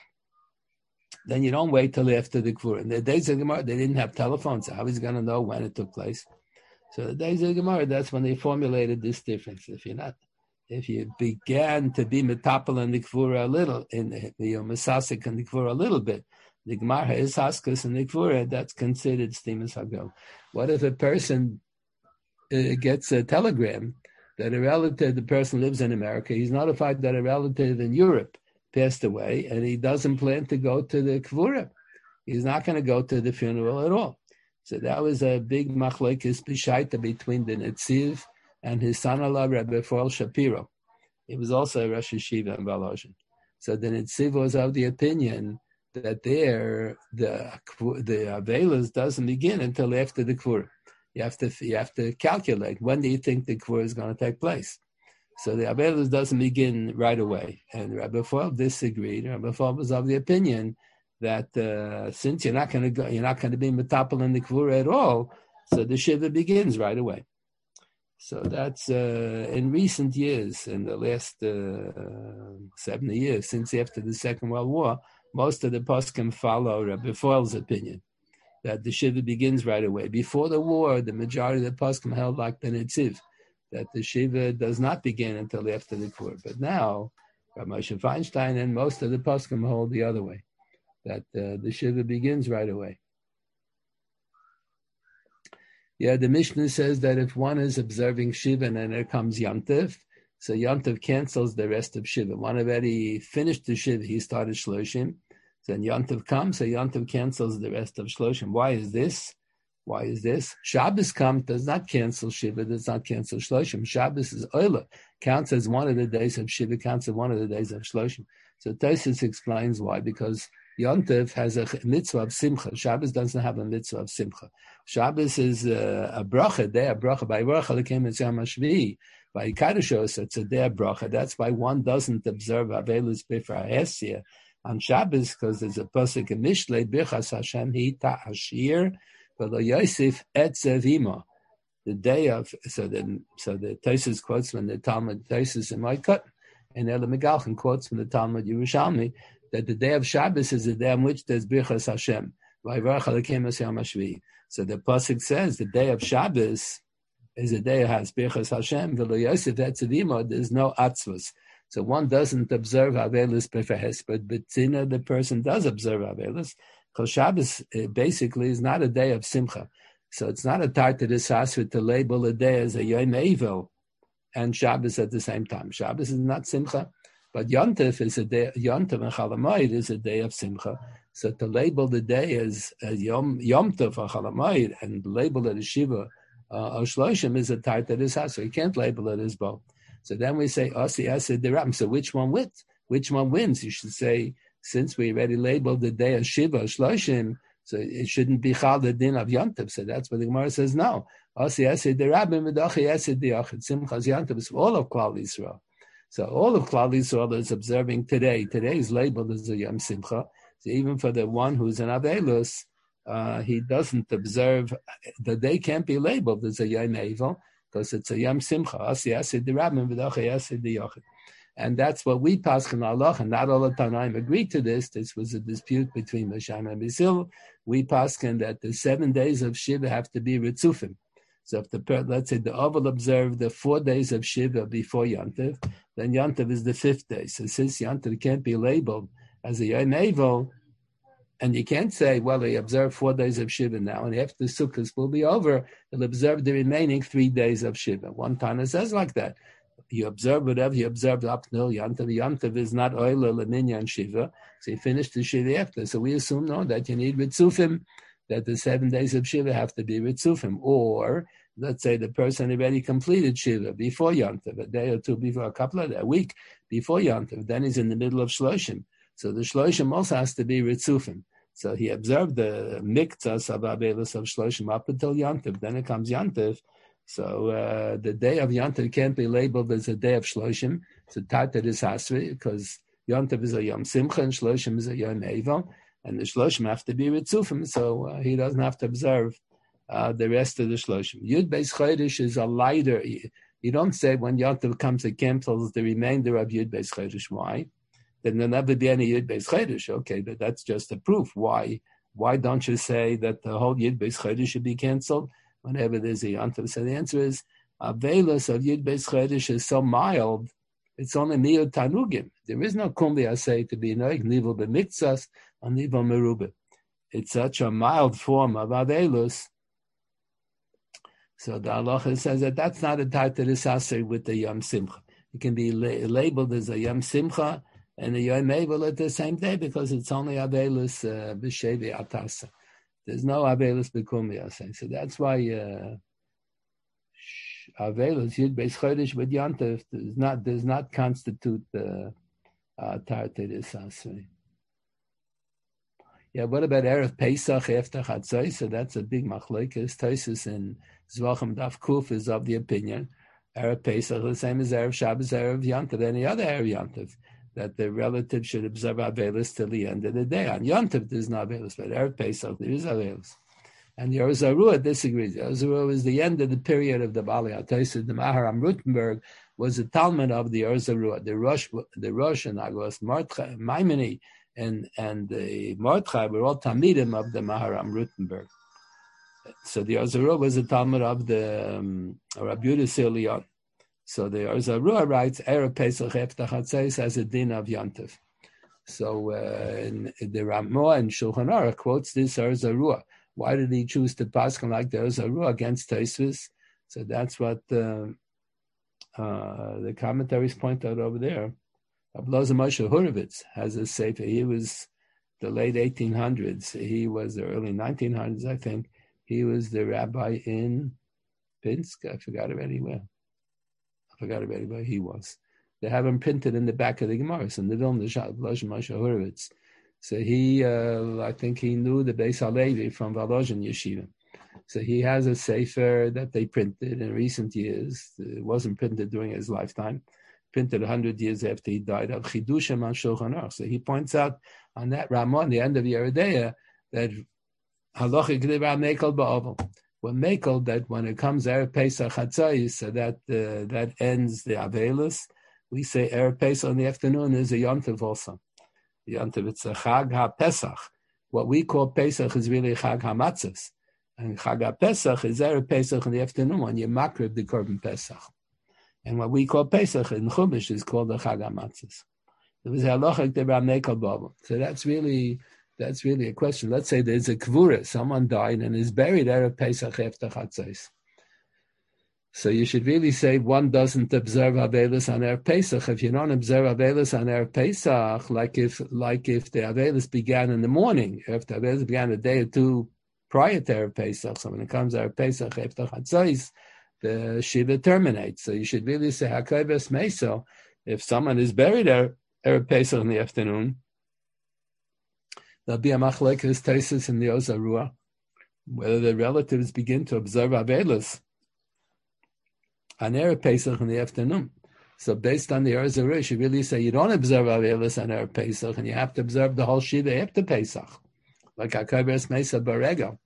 then you don't wait till after the Kvura. In the days of Gemara, they didn't have telephones. So how is he going to know when it took place? So the days of Gemara, that's when they formulated this difference. If you began to be metapel in the Kvura a little, in the Masasik in the Kvura a little bit, the Gemara is Haskas and the Kvura, that's considered Stimas Hagel. What if a person gets a telegram that a relative, the person lives in America, he's notified that a relative in Europe passed away, and he doesn't plan to go to the Kvura? He's not going to go to the funeral at all. So that was a big machlokes b'shaita between the Netziv and his son-in-law, Rabbi Foel Shapiro. He was also a Rosh Yeshiva in Volozhin. So the Netziv was of the opinion that there the Avelos doesn't begin until after the Kvura. You have to calculate, when do you think the Kvura is going to take place? So the Avelos doesn't begin right away. And Rabbi Foel disagreed. Rabbi Foel was of the opinion that since you're not going to be metapel in the Kvura at all, so the Shiva begins right away. So that's in recent years, in the last 70 years, since after the Second World War, most of the poskim follow Rabbi Foel's opinion that the Shiva begins right away. Before the war, the majority of the poskim held like the Netziv, that the Shiva does not begin until after the Kvura. But now, Rav Moshe Feinstein and most of the poskim hold the other way, that the Shiva begins right away. Yeah, the Mishnah says that if one is observing Shiva and then there comes Yontif, so Yontif cancels the rest of Shiva. One already finished the Shiva, he started Shloshim. Then Yontif comes, so Yontif cancels the rest of Shloshim. Why is this? Shabbos comes, does not cancel Shiva, does not cancel Shloshim. Shabbos is Oila, counts as one of the days of Shiva, counts as one of the days of Shloshim. So Tosfos explains why, because Yontif has a mitzvah of Simcha. Shabbos doesn't have a mitzvah of Simcha. Shabbos is a bracha, day of bracha. By bracha, it came in Yom HaShvi'i. By Kadoshos, it's a day of bracha. That's why one doesn't observe Avelus Bifra Hesia on Shabbos, because there's a pasuk in Mishlei, Birchas Hashem hi ta'ashir, v'lo Yosef etzev imo. the day of, so the Tosfos quotes from the Talmud Tosfos in Moed and Ela Megalchen quotes from the Talmud Yerushalmi that the day of Shabbos is the day on which there's Birchas Hashem. So the pasuk says the day of Shabbos is a day that has Birchas Hashem. There's no atzvus. So one doesn't observe Avelis Befehes, but Betzina, the person does observe Avelis, because Shabbos basically is not a day of Simcha. So it's not a tarta desasrit to label a day as a Yom Eivel and Shabbos at the same time. Shabbos is not Simcha, but Yontif is a day. Yontif and Chalamoid is a day of Simcha. So to label the day as Yom Tov or Chalamoid and label it as Shiva or Shloshim is a tarta desasrit. So you can't label it as both. So then we say Osi Ased Deram. So which one wins? Which one wins? You should say, since we already labeled the day as Shiva or Shloshim, so it shouldn't be Chal the din of Yontif. So that's what the Gemara says. No, Osi Ased Derabim V'Dochi Ased Deyachid Simchas Yontif is all of Klal Yisrael. So all of Klal Yisrael is observing today. Today is labeled as a Yom Simcha. So even for the one who's an Avelus, he doesn't observe. The day can't be labeled as a Yom Eivel because it's a Yom Simcha. Osi Ased Derabim V'Dochi Ased Deyachid. And that's what we paskin Allah, and not all the Tanaim agreed to this. This was a dispute between Mesham and Basil. We paskin that the 7 days of Shiva have to be Ritzufim. So if let's say the Oval observed the 4 days of Shiva before Yantiv, then Yantiv is the 5th day. So since Yantiv can't be labeled as a Yom Eivel, and you can't say, well, he observed 4 days of Shiva now, and after Sukkot will be over, he'll observe the remaining 3 days of Shiva. One Tana says like that. You observe whatever you observed up till Yantav. Yantav is not oil or Leminyan Shiva, so you finish the Shiva after. So we assume that you need Ritzufim, that the 7 days of Shiva have to be Ritzufim. Or let's say the person already completed Shiva before Yantav, a day or two before, a week before Yantav. Then he's in the middle of Shloshim. So the Shloshim also has to be Ritzufim. So he observed the Miktas of Abelis of Shloshim up until Yantav. Then it comes Yantav. So the day of Yontif can't be labeled as a day of Shloshim. It's a Tarta Desasri because Yontif is a Yom Simcha and Shloshim is a Yom Eivel. And the Shloshim have to be Ritzufim, so he doesn't have to observe the rest of the Shloshim. Yud Beis Chodesh is a lighter. You don't say when Yontif comes, it cancels the remainder of Yud Beis Chodesh. Why? Then there'll never be any Yud Beis Chodesh. Okay, but that's just a proof. Why don't you say that the whole Yud Beis Chodesh should be canceled whenever there's a Yontif? So the answer is, Avelos of Yud Beis Chodesh is so mild, it's only Miyud Tanugim. There is no Kumbi Asay to be Noig, Nivel B'Miktsas, or Nivel Merubah. It's such a mild form of Avelos. So the halacha says that that's not a Tarta Desasri with the Yom Simcha. It can be labeled as a Yom Simcha and a Yom Eivel at the same day because it's only Avelos B'Shevi Atasa. There's no Avelos B'Kumbi Asay. So that's why Avelos Yud Beis Chodesh with Yontif does not constitute the Tarta Desasri. Yeah, what about Erev Pesach after Chatzos? So that's a big machlokes. Tosfos in Zvachim Daf Kuf is of the opinion Erev Pesach the same as Erev Shabbos, Erev Yontif, any other Erev Yontif, that the relative should observe Avelos till the end of the day. On Yontif there's no Avelos, but Erev Pesach there is Avelos. And the Or Zarua disagrees. The Or Zarua is the end of the period of the Bali HaTosfos. The Maharam Rutenberg was a Talmud of the Or Zarua. The Rosh and Agos Maimoni and the Mordechai were all Talmidim of the Maharam Rutenberg. So the Or Zarua was a Talmud of the Rabbi Yehuda Silion. So the Or Zarua writes, Erev Pesach Eftach Hatzos as a din of Yontif. So the Ramah and Shulchan Aruch quotes this Or Zarua. Why did he choose to paskin like the Or Zarua against Tosfos? So that's what the commentaries point out over there. Abloza Moshe Horovitz has a sefer. He was the late 1800s. He was the early 1900s, I think. He was the rabbi in Pinsk. I forgot already where he was. They have him printed in the back of the Gemaras in the Vilna Abloza Moshe Horovitz. So he, I think he knew the Beis Halevi from Volozhin Yeshiva. So he has a sefer that they printed in recent years. It wasn't printed during his lifetime. Printed 100 years after he died, of Chidushim on Shulchan Aruch. So he points out on that Ramah, the end of Yeridea, that halachic divrei mekel ba'ovel. we're makel that when it comes Erev Pesach Chatzos, so that ends the Avelis. We say Erev Pesach in the afternoon is a Yontiv also. Yontiv, it's a Chag HaPesach. What we call Pesach is really Chag HaMatzos. And Chag HaPesach is Erev Pesach in the afternoon when you makrib the Korban Pesach. And what we call Pesach in Chumash is called the Chag HaMatzos. It was halachik debra mekel b'avel. So that's really a question. Let's say there's a kvura, someone died and is buried Erev Pesach after Chatzos. So you should really say one doesn't observe Avelis on Erev Pesach. If you don't observe Avelis on Erev Pesach, like if the Avelis began in the morning, if the Avelis began a day or two prior to Erev Pesach, so when it comes Erev Pesach after Chatzos, the Shiva terminates. So you should really say Hakoves Meso. If someone is buried Erev Pesach in the afternoon, there'll be a machlekes Tosfos in the Ozarua, whether the relatives begin to observe Avelis on Erev Pesach in the afternoon. So based on the Ozarua, you should really say you don't observe Avelis on Erev Pesach, and you have to observe the whole Shiva after Pesach, like Hakoves Meso Barego.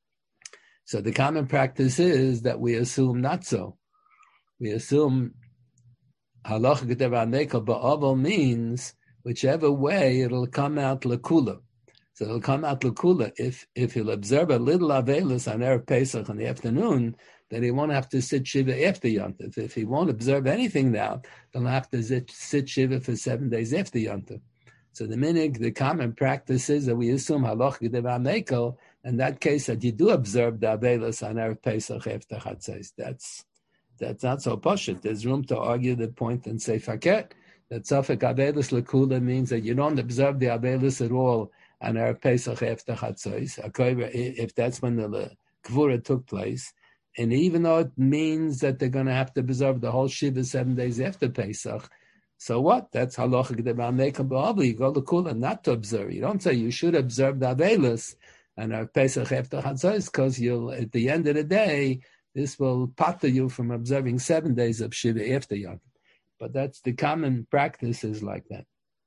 So the common practice is that we assume not so. We assume halacha k'devar mekel ba'avel means whichever way it'll come out lekula. So it'll come out lekula. If he'll observe a little Avelis on Erev Pesach in the afternoon, then he won't have to sit Shiva after Yontif. If he won't observe anything now, then he'll have to sit Shiva for 7 days after Yontif. So the common practice is that we assume halacha k'devar mekel. In that case, that you do observe the Avelis on Erev Pesach after Chatzos. That's not so pashut. There's room to argue the point and say faket that Safek Avelis lekula means that you don't observe the Avelis at all on Erev Pesach after Chatzos, if that's when the Kvura took place. And even though it means that they're going to have to observe the whole Shiva 7 days after Pesach, so what? That's halacha k'devar mekel ba'avel. You go lekula not to observe. You don't say you should observe the Avelis and our Pesach after Chatzos, because you'll, at the end of the day, this will pater you from observing 7 days of Shiva after Yom. But that's the common practice is like that.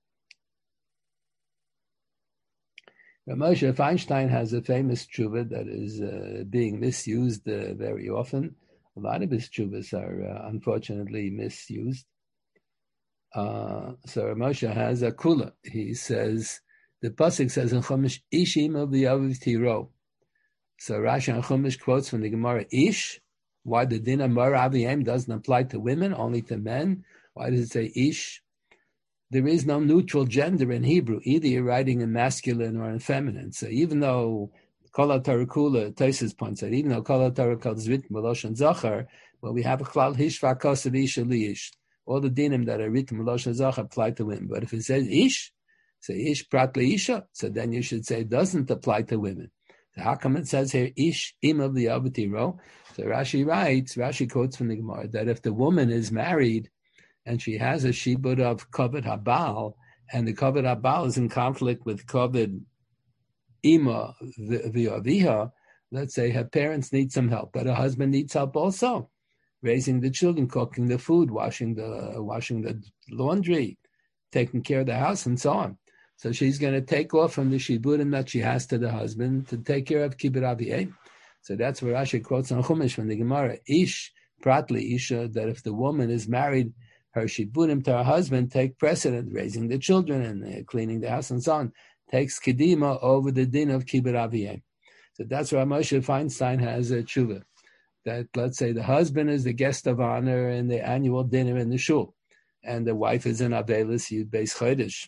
Rav Moshe Feinstein has a famous tshuva that is being misused very often. A lot of his tshuvas are unfortunately misused. So Rav Moshe has a kula. He says, the pasuk says in Chumash, Ish ima v'yaviv tiro. So Rashi and Chumash quotes from the Gemara, Ish. Why the din of Mor Aviyim doesn't apply to women, only to men? Why does it say Ish? There is no neutral gender in Hebrew. Either you're writing in masculine or in feminine. So even though Kol HaTorah Kula, Tosfos points out, even though Kol HaTorah calls written Meloshan Zachar, well, we have a Klal Hishva Kosav Isha Liish. All the dinim that are written Meloshan Zachar apply to women. But if it says Ish, say Ish Prat Leisha, so then you should say it doesn't apply to women. So how come it says here Ish Ima V'Yavatiro? So Rashi quotes from the Gemara that if the woman is married and she has a shibud of Kavod Habal, and the Kavod Habal is in conflict with Kavod Ima V'Aviha, let's say her parents need some help, but her husband needs help also, raising the children, cooking the food, washing the laundry, taking care of the house, and so on. So she's going to take off from the shiburim that she has to the husband to take care of kibbut aviyim. So that's where Rashi quotes on Chumash from the Gemara, Ish pratli isha, that if the woman is married, her shiburim to her husband take precedent, raising the children and cleaning the house and so on, takes kedima over the din of kibbut aviyim. So that's where Moshe Feinstein has a tshuva, that let's say the husband is the guest of honor in the annual dinner in the shul, and the wife is in Avelis Yud Beis Chodesh.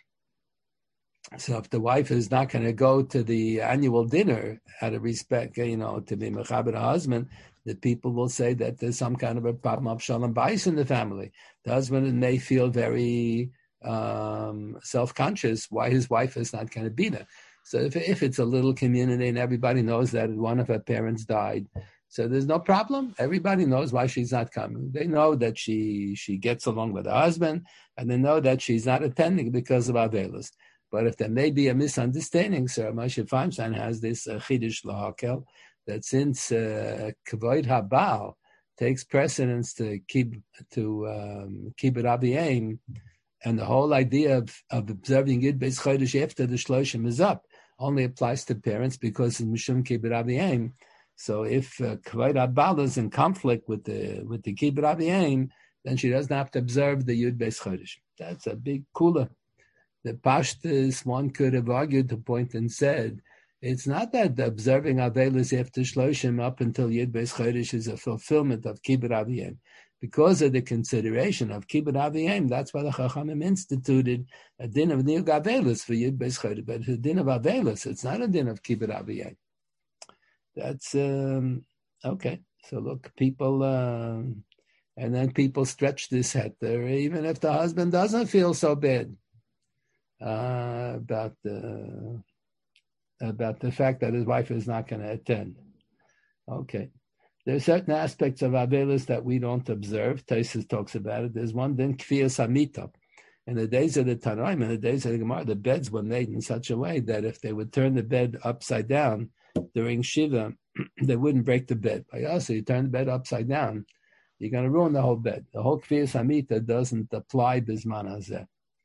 So if the wife is not going to go to the annual dinner out of respect, to be mechaber the husband, the people will say that there's some kind of a problem of shalom bayis in the family. The husband may feel very self-conscious why his wife is not going to be there. So if it's a little community and everybody knows that one of her parents died, so there's no problem. Everybody knows why she's not coming. They know that she gets along with her husband, and they know that she's not attending because of Avelis. But if there may be a misunderstanding, Sir Moshe Feinstein has this Chidush Lahakel, that since Kavod Habal takes precedence to keep it Aviyim, and the whole idea of observing Yud Beis Chodesh after the Shloshim is up only applies to parents because it's Mishum Kibbut Aviyim. So if Kvod Abal is in conflict with the Kibbutz Aviyim, then she doesn't have to observe the Yud Beis Chodesh. That's a big kula. The Pashtus, one could have argued the point and said, it's not that the observing Avelis after Shloshim up until Yud Beis Chodesh is a fulfillment of Kibbutz Aviyim. Because of the consideration of Kibbutz Aviyim, that's why the Chachamim instituted a din of Niyug Avelis for Yud Beis Chodesh. But the din of Avelis, it's not a din of Kibbutz Aviyim. That's, okay. So look, people, and then people stretch this heter, even if the husband doesn't feel so bad about the fact that his wife is not going to attend. Okay. There are certain aspects of Avelis that we don't observe. Taisus talks about it. There's one then Kfiyas Hamita. In the days of the Tanaim, in the days of the Gemara, the beds were made in such a way that if they would turn the bed upside down during Shiva, they wouldn't break the bed. So you turn the bed upside down, you're going to ruin the whole bed. The whole Kfiyas Hamita doesn't apply Bisman Hazeh.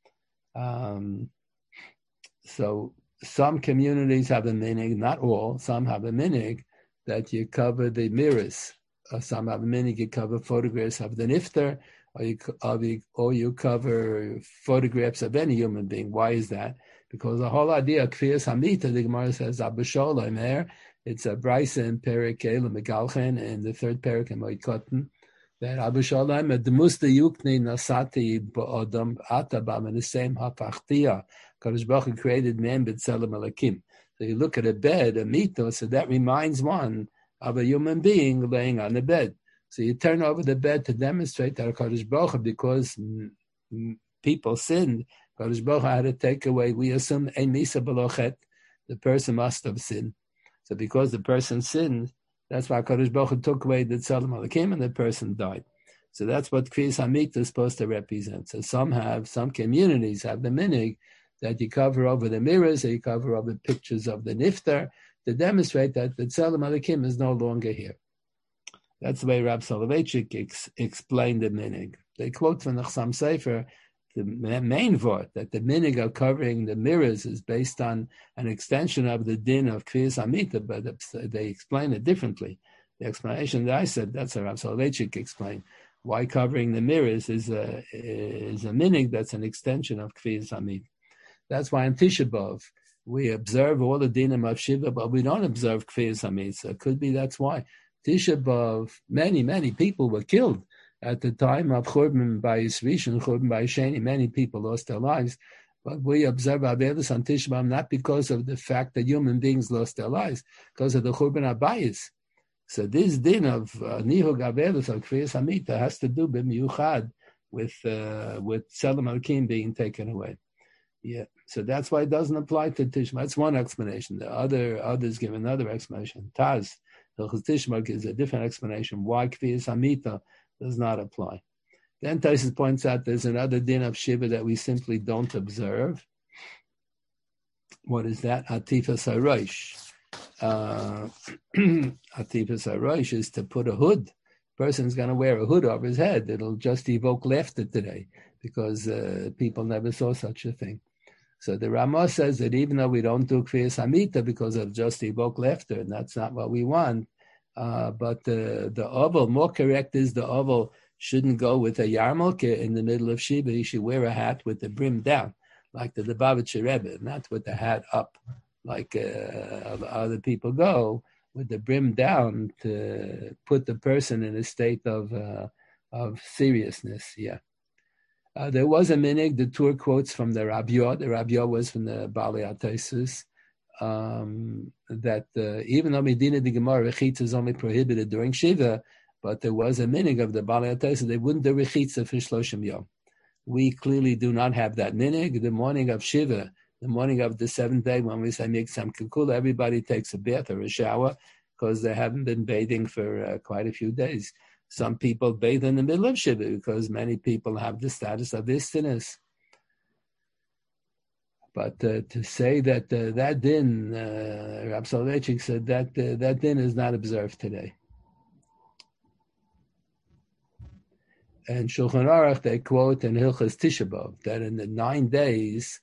So some communities have a minig, not all, some have a minig that you cover the mirrors. Some have a minig, you cover photographs of the nifter, or you cover photographs of any human being. Why is that? Because the whole idea of Kfiyas Hamita, the Gemara says, Abishola Mer, it's a Brisa in Perek El Megalchen, and the third Perek in Moikotten, that Abishola Mer, the Musta Yukni Nasati Ba'odam Atabam, and the same Hafachtia. Kadosh Baruch Hu created man b'tzelem Elokim. So you look at a bed, a mito, so that reminds one of a human being laying on the bed. So you turn over the bed to demonstrate that Kadosh Baruch Hu, because people sinned, Kadosh Baruch Hu had to take away. We assume ein misa belochet, the person must have sinned. So because the person sinned, that's why Kadosh Baruch Hu took away the tzelem Elokim and the person died. So that's what Kfiyas Hamita is supposed to represent. So some communities have the minig that you cover over the mirrors, or you cover over pictures of the niftar to demonstrate that the Tzelem Elokim is no longer here. That's the way Rab Soloveitchik explained the minig. They quote from the Chassam Sefer, the main vort, that the minig of covering the mirrors is based on an extension of the din of Kfiyas Hamita, but they explain it differently. The explanation that I said, that's what Rab Soloveitchik explained. Why covering the mirrors is a minig that's an extension of Kfiyas Hamita. That's why in Tisha B'Av we observe all the dinim of Shiva, but we don't observe Kfiyas Hamita. So it could be that's why. Tisha B'Av, many people were killed at the time of Churban Bayis Rishon, Churban Bayis Sheni. Many people lost their lives. But we observe Avelis on Tisha B'Av not because of the fact that human beings lost their lives, because of the Churban Abayis. So this din of Nihug Avelis of Kfiyas Hamita has to do b'miyuchad with Tzelem Elokim being taken away. Yeah, so that's why it doesn't apply to Tishma. That's one explanation. The others give another explanation. Taz, Hilchos Tishma gives a different explanation why Kfiyas Hamita does not apply. Then Taisus points out there's another din of Shiva that we simply don't observe. What is that? Atifas HaRosh. Atifas HaRosh is to put a hood. Person's going to wear a hood over his head. It'll just evoke laughter today because people never saw such a thing. So the Ramah says that even though we don't do Kfiyas Hamita because of just evoke laughter, and that's not what we want, but the oval, more correct is the oval shouldn't go with a yarmulke in the middle of Shiva. He should wear a hat with the brim down, like the Lubavitcher Rebbe, not with the hat up, like other people go, with the brim down to put the person in a state of seriousness. Yeah. There was a minig, the Tur quotes from the Rabbiya. The Rabbiya was from the Bali Ataisus, that even though Medina the Gemara Rechitza is only prohibited during Shiva, but there was a minig of the Bali Ataisus, they wouldn't do Rechitza for Shloshim Yom. We clearly do not have that minig. The morning of Shiva, the morning of the seventh day, when we say Miksam Kikula, everybody takes a bath or a shower because they haven't been bathing for quite a few days. Some people bathe in the middle of Shiva because many people have the status of istinus. But to say that that din, Rab Soloveitchik said that din is not observed today. And Shulchan Aruch, they quote in Hilchos Tisha B'Av that in the 9 days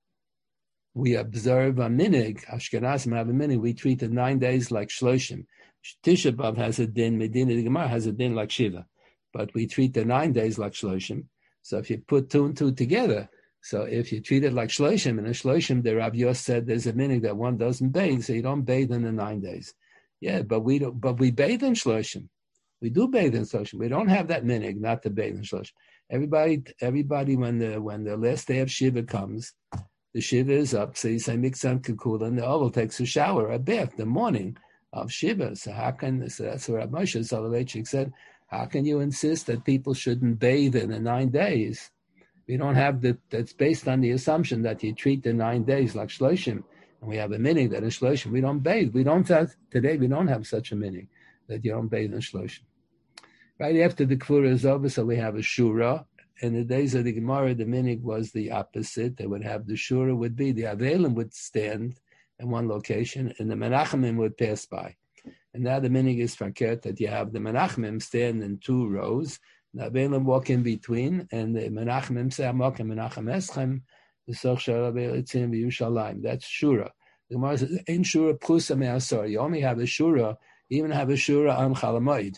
we observe a minig. Ashkenazim have a minig. We treat the 9 days like Shloshim. Tisha B'Av has a din, Medina the Gemara has a din like Shiva. But we treat the 9 days like Shloshim. So if you put 2 and 2 together, so if you treat it like Shloshim, and in Shloshim, the Rav Yos said there's a minhag that one doesn't bathe, so you don't bathe in the 9 days. Yeah, but we don't. But we bathe in Shloshim. We do bathe in Shloshim. We don't have that minhag not to bathe in Shloshim. Everybody, when the last day of Shiva comes, the Shiva is up. So you say Miksan Kikula, and the Oval takes a shower, a bath, the morning of Shiva. So that's what Rav Moshe Soloveitchik said. How can you insist that people shouldn't bathe in the 9 days? We don't have that's based on the assumption that you treat the 9 days like Shloshim. And we have a minhag that in Shloshim we don't bathe. We don't have such a minhag that you don't bathe in Shloshim. Right after the Kvura is over, so we have a Shura. In the days of the Gemara, the minhag was the opposite. They would have the Shura would be, the Avelim would stand in one location, and the Menachemim would pass by. And now the minhag is fakert that you have the Menachemim stand in 2 rows, the Avelim walk in between, and the Menachemim say, Amokim Menachem Eschem, V'soch Shara Be'elitzim V'Yushalayim. That's Shura. The Gemara says, Ein Shura Prusa Me'asor. You only have a Shura, even have a Shura on Chalamoid.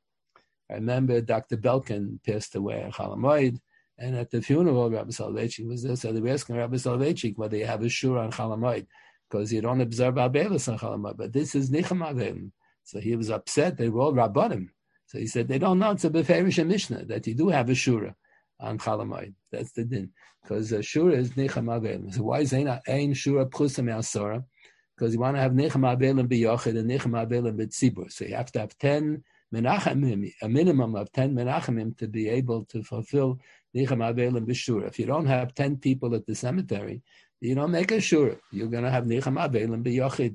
I remember Dr. Belkin passed away on Chalamoid, and at the funeral, Rabbi Soloveitchik was there, so they were asking Rabbi Soloveitchik whether you have a Shura on Chalamoid, because you don't observe Avelis on Chalamoid, but this is Nichem Avelim. So he was upset, they were all Rabbanim. So he said, they don't know, it's a Beferish Mishnah, that you do have a Shura on Chalamoid. That's the din. Because Shura is Nichem Avelim. So why is Ein Shura Pchusa Me'asora? Because you want to have Nichem Avelim B'yochid and Nichem Avelim B'tzibur. So you have to have 10 Menachemim, a minimum of 10 Menachemim to be able to fulfill Nichem Avelim B'shura. If you don't have 10 people at the cemetery, you don't make a Shura. You're going to have Nichem Avelim B'yochid.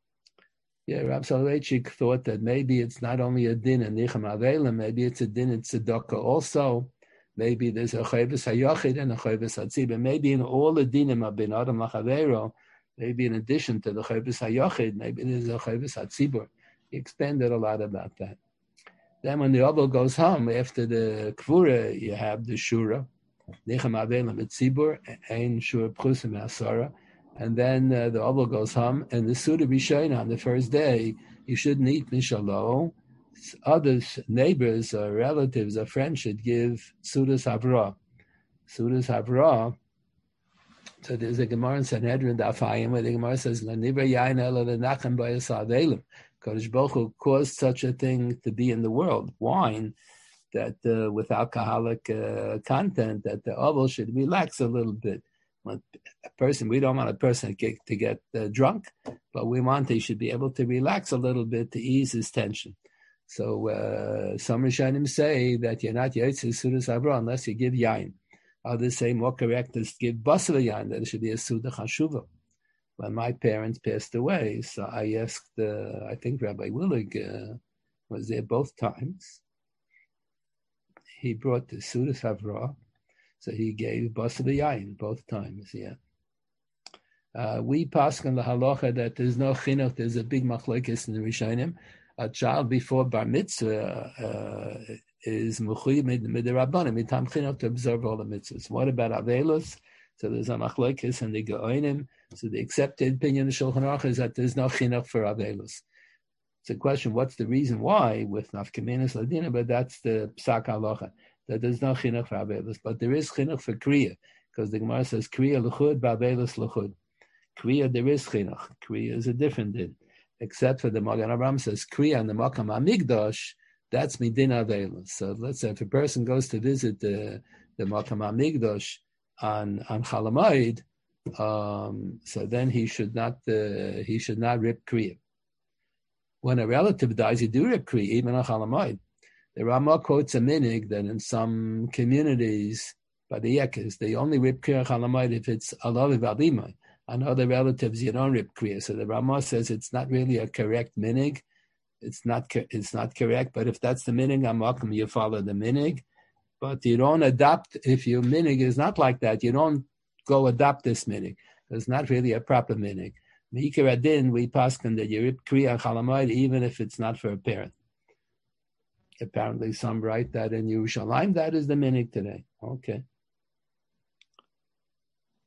Yeah, Rav Soloveitchik thought that maybe it's not only a din in Nichem Avelim, maybe it's a din in Tzedakah also. Maybe there's a Chayvus HaYochid and a Chayvus HaTzibur. Maybe in all the dinim of Ben Adam Lachavero, maybe in addition to the Chayvus HaYochid, maybe there's a Chayvus HaTzibur. He expanded a lot about that. Then when the Oval goes home, after the Kvura, you have the Shura, Nichem Avelim B'tzibur, Ein Shura Pchusa Me'asora. And then the Oval goes home, and the Suda Rishayna on the first day, you shouldn't eat Mishalo. Other neighbors or relatives or friends should give Sudas Havra. Sudas Havra. So there's a Gemara in Sanhedrin Dafayim where the Gemara says, "L'nibra yain ela lenachem b'yas avelim." Kodesh Baruch Hu caused such a thing to be in the world, wine, that with alcoholic content, that the oval should relax a little bit. We don't want a person to get drunk, but we want he should be able to relax a little bit to ease his tension. So some Rishonim say that you're not Yotze Sudas Havra unless you give yain. Others say more correct is to give basar yain, that it should be a Suda Chashuva. When my parents passed away, so I asked, I think Rabbi Willig was there both times. He brought the Sudas Havra, so he gave basar yain both times, yeah. We pass on the halacha that there's no chinuch, there's a big machlokes in the Rishonim. A child before bar mitzvah is mechuyev midrabanan mitam chinuch to observe all the mitzvahs. What about avelos? So there's a machlokes and the geonim. So the accepted opinion of Shulchan Aruch is that there's no chinuch for avelos. It's a question: what's the reason why with nafkamenas ladina? But that's the psak halacha, that there's no chinuch for avelos, but there is chinuch for kriya, because the Gemara says kriya luchud, ba'avelos luchud. Kriya there is chinuch. Kriya is a different din. Except for the Magen Avraham says Kriya and the Makam HaMikdash, that's Midin Avelos. So let's say if a person goes to visit the Makam HaMikdash on Chalamoid, so then he should not rip Kriya. When a relative dies, you do rip Kriya, even on Chalamoid. The Ramah quotes a minig that in some communities, by the Yekes, they only rip Kriya on Chalamoid if it's Alav Abimai. On other relatives, you don't rip kriya. So the Ramah says it's not really a correct minig. It's not correct. But if that's the minig, amakim, you follow the minig. But you don't adopt. If your minig is not like that, you don't go adopt this minig. It's not really a proper minig. Meikar adin, we paskin that you rip kriya and chalamoid even if it's not for a parent. Apparently, some write that in Yerushalayim that is the minig today. Okay.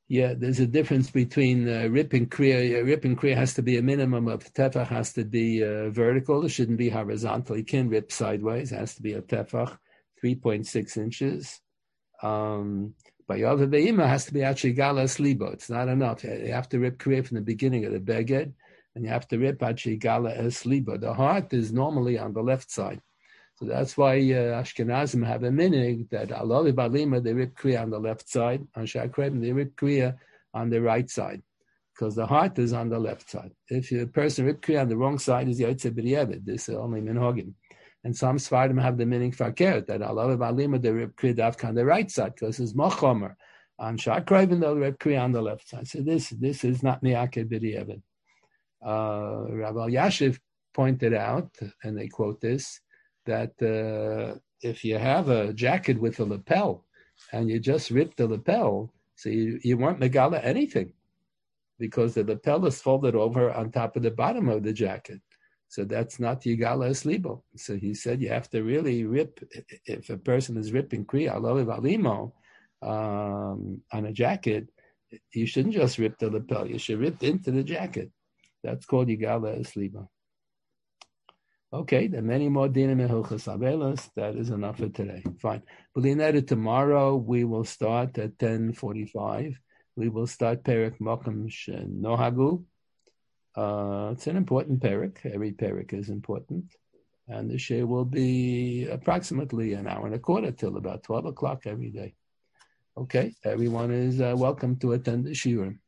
Yeah, there's a difference between rip and kriya. Rip and kriya has to be a minimum of tefach, has to be vertical. It shouldn't be horizontal. You can't rip sideways. It has to be a tefach, 3.6 inches. But Yava Be'ima has to be actually galas libo. It's not enough. You have to rip kriya from the beginning of the beged, and you have to rip actually gala es libo. The heart is normally on the left side. So that's why Ashkenazim have a minig that Alavi Balima, they rip kriya on the left side, on Shakrebim, they rip kriya on the right side, because the heart is on the left side. If a person rip kriya on the wrong side, is Yotze B'Diavad. This is only minhagim. And some Sfardim have the minig fakert, that Alavi Balima, they rip kriya dafka on the right side, because it's mochomer. On Shakrebim, they'll rip kriya on the left side. So this is not Miyake B'Diavad. Rabbi Yashiv pointed out, and they quote this, that if you have a jacket with a lapel and you just rip the lapel, so you weren't megala anything, because the lapel is folded over on top of the bottom of the jacket. So that's not yigala eslibo. So he said you have to really rip. If a person is ripping kriya aloe valimo on a jacket, you shouldn't just rip the lapel. You should rip into the jacket. That's called yigala eslibo. Okay, there are many more dinim in Hilchos Avelos. That is enough for today. Fine. B'lineda, tomorrow we will start at 10:45. We will start Perek Mokum Nohagu. It's an important Perek. Every Perek is important. And the share will be approximately an hour and a quarter till about 12 o'clock every day. Okay, everyone is welcome to attend the shiur.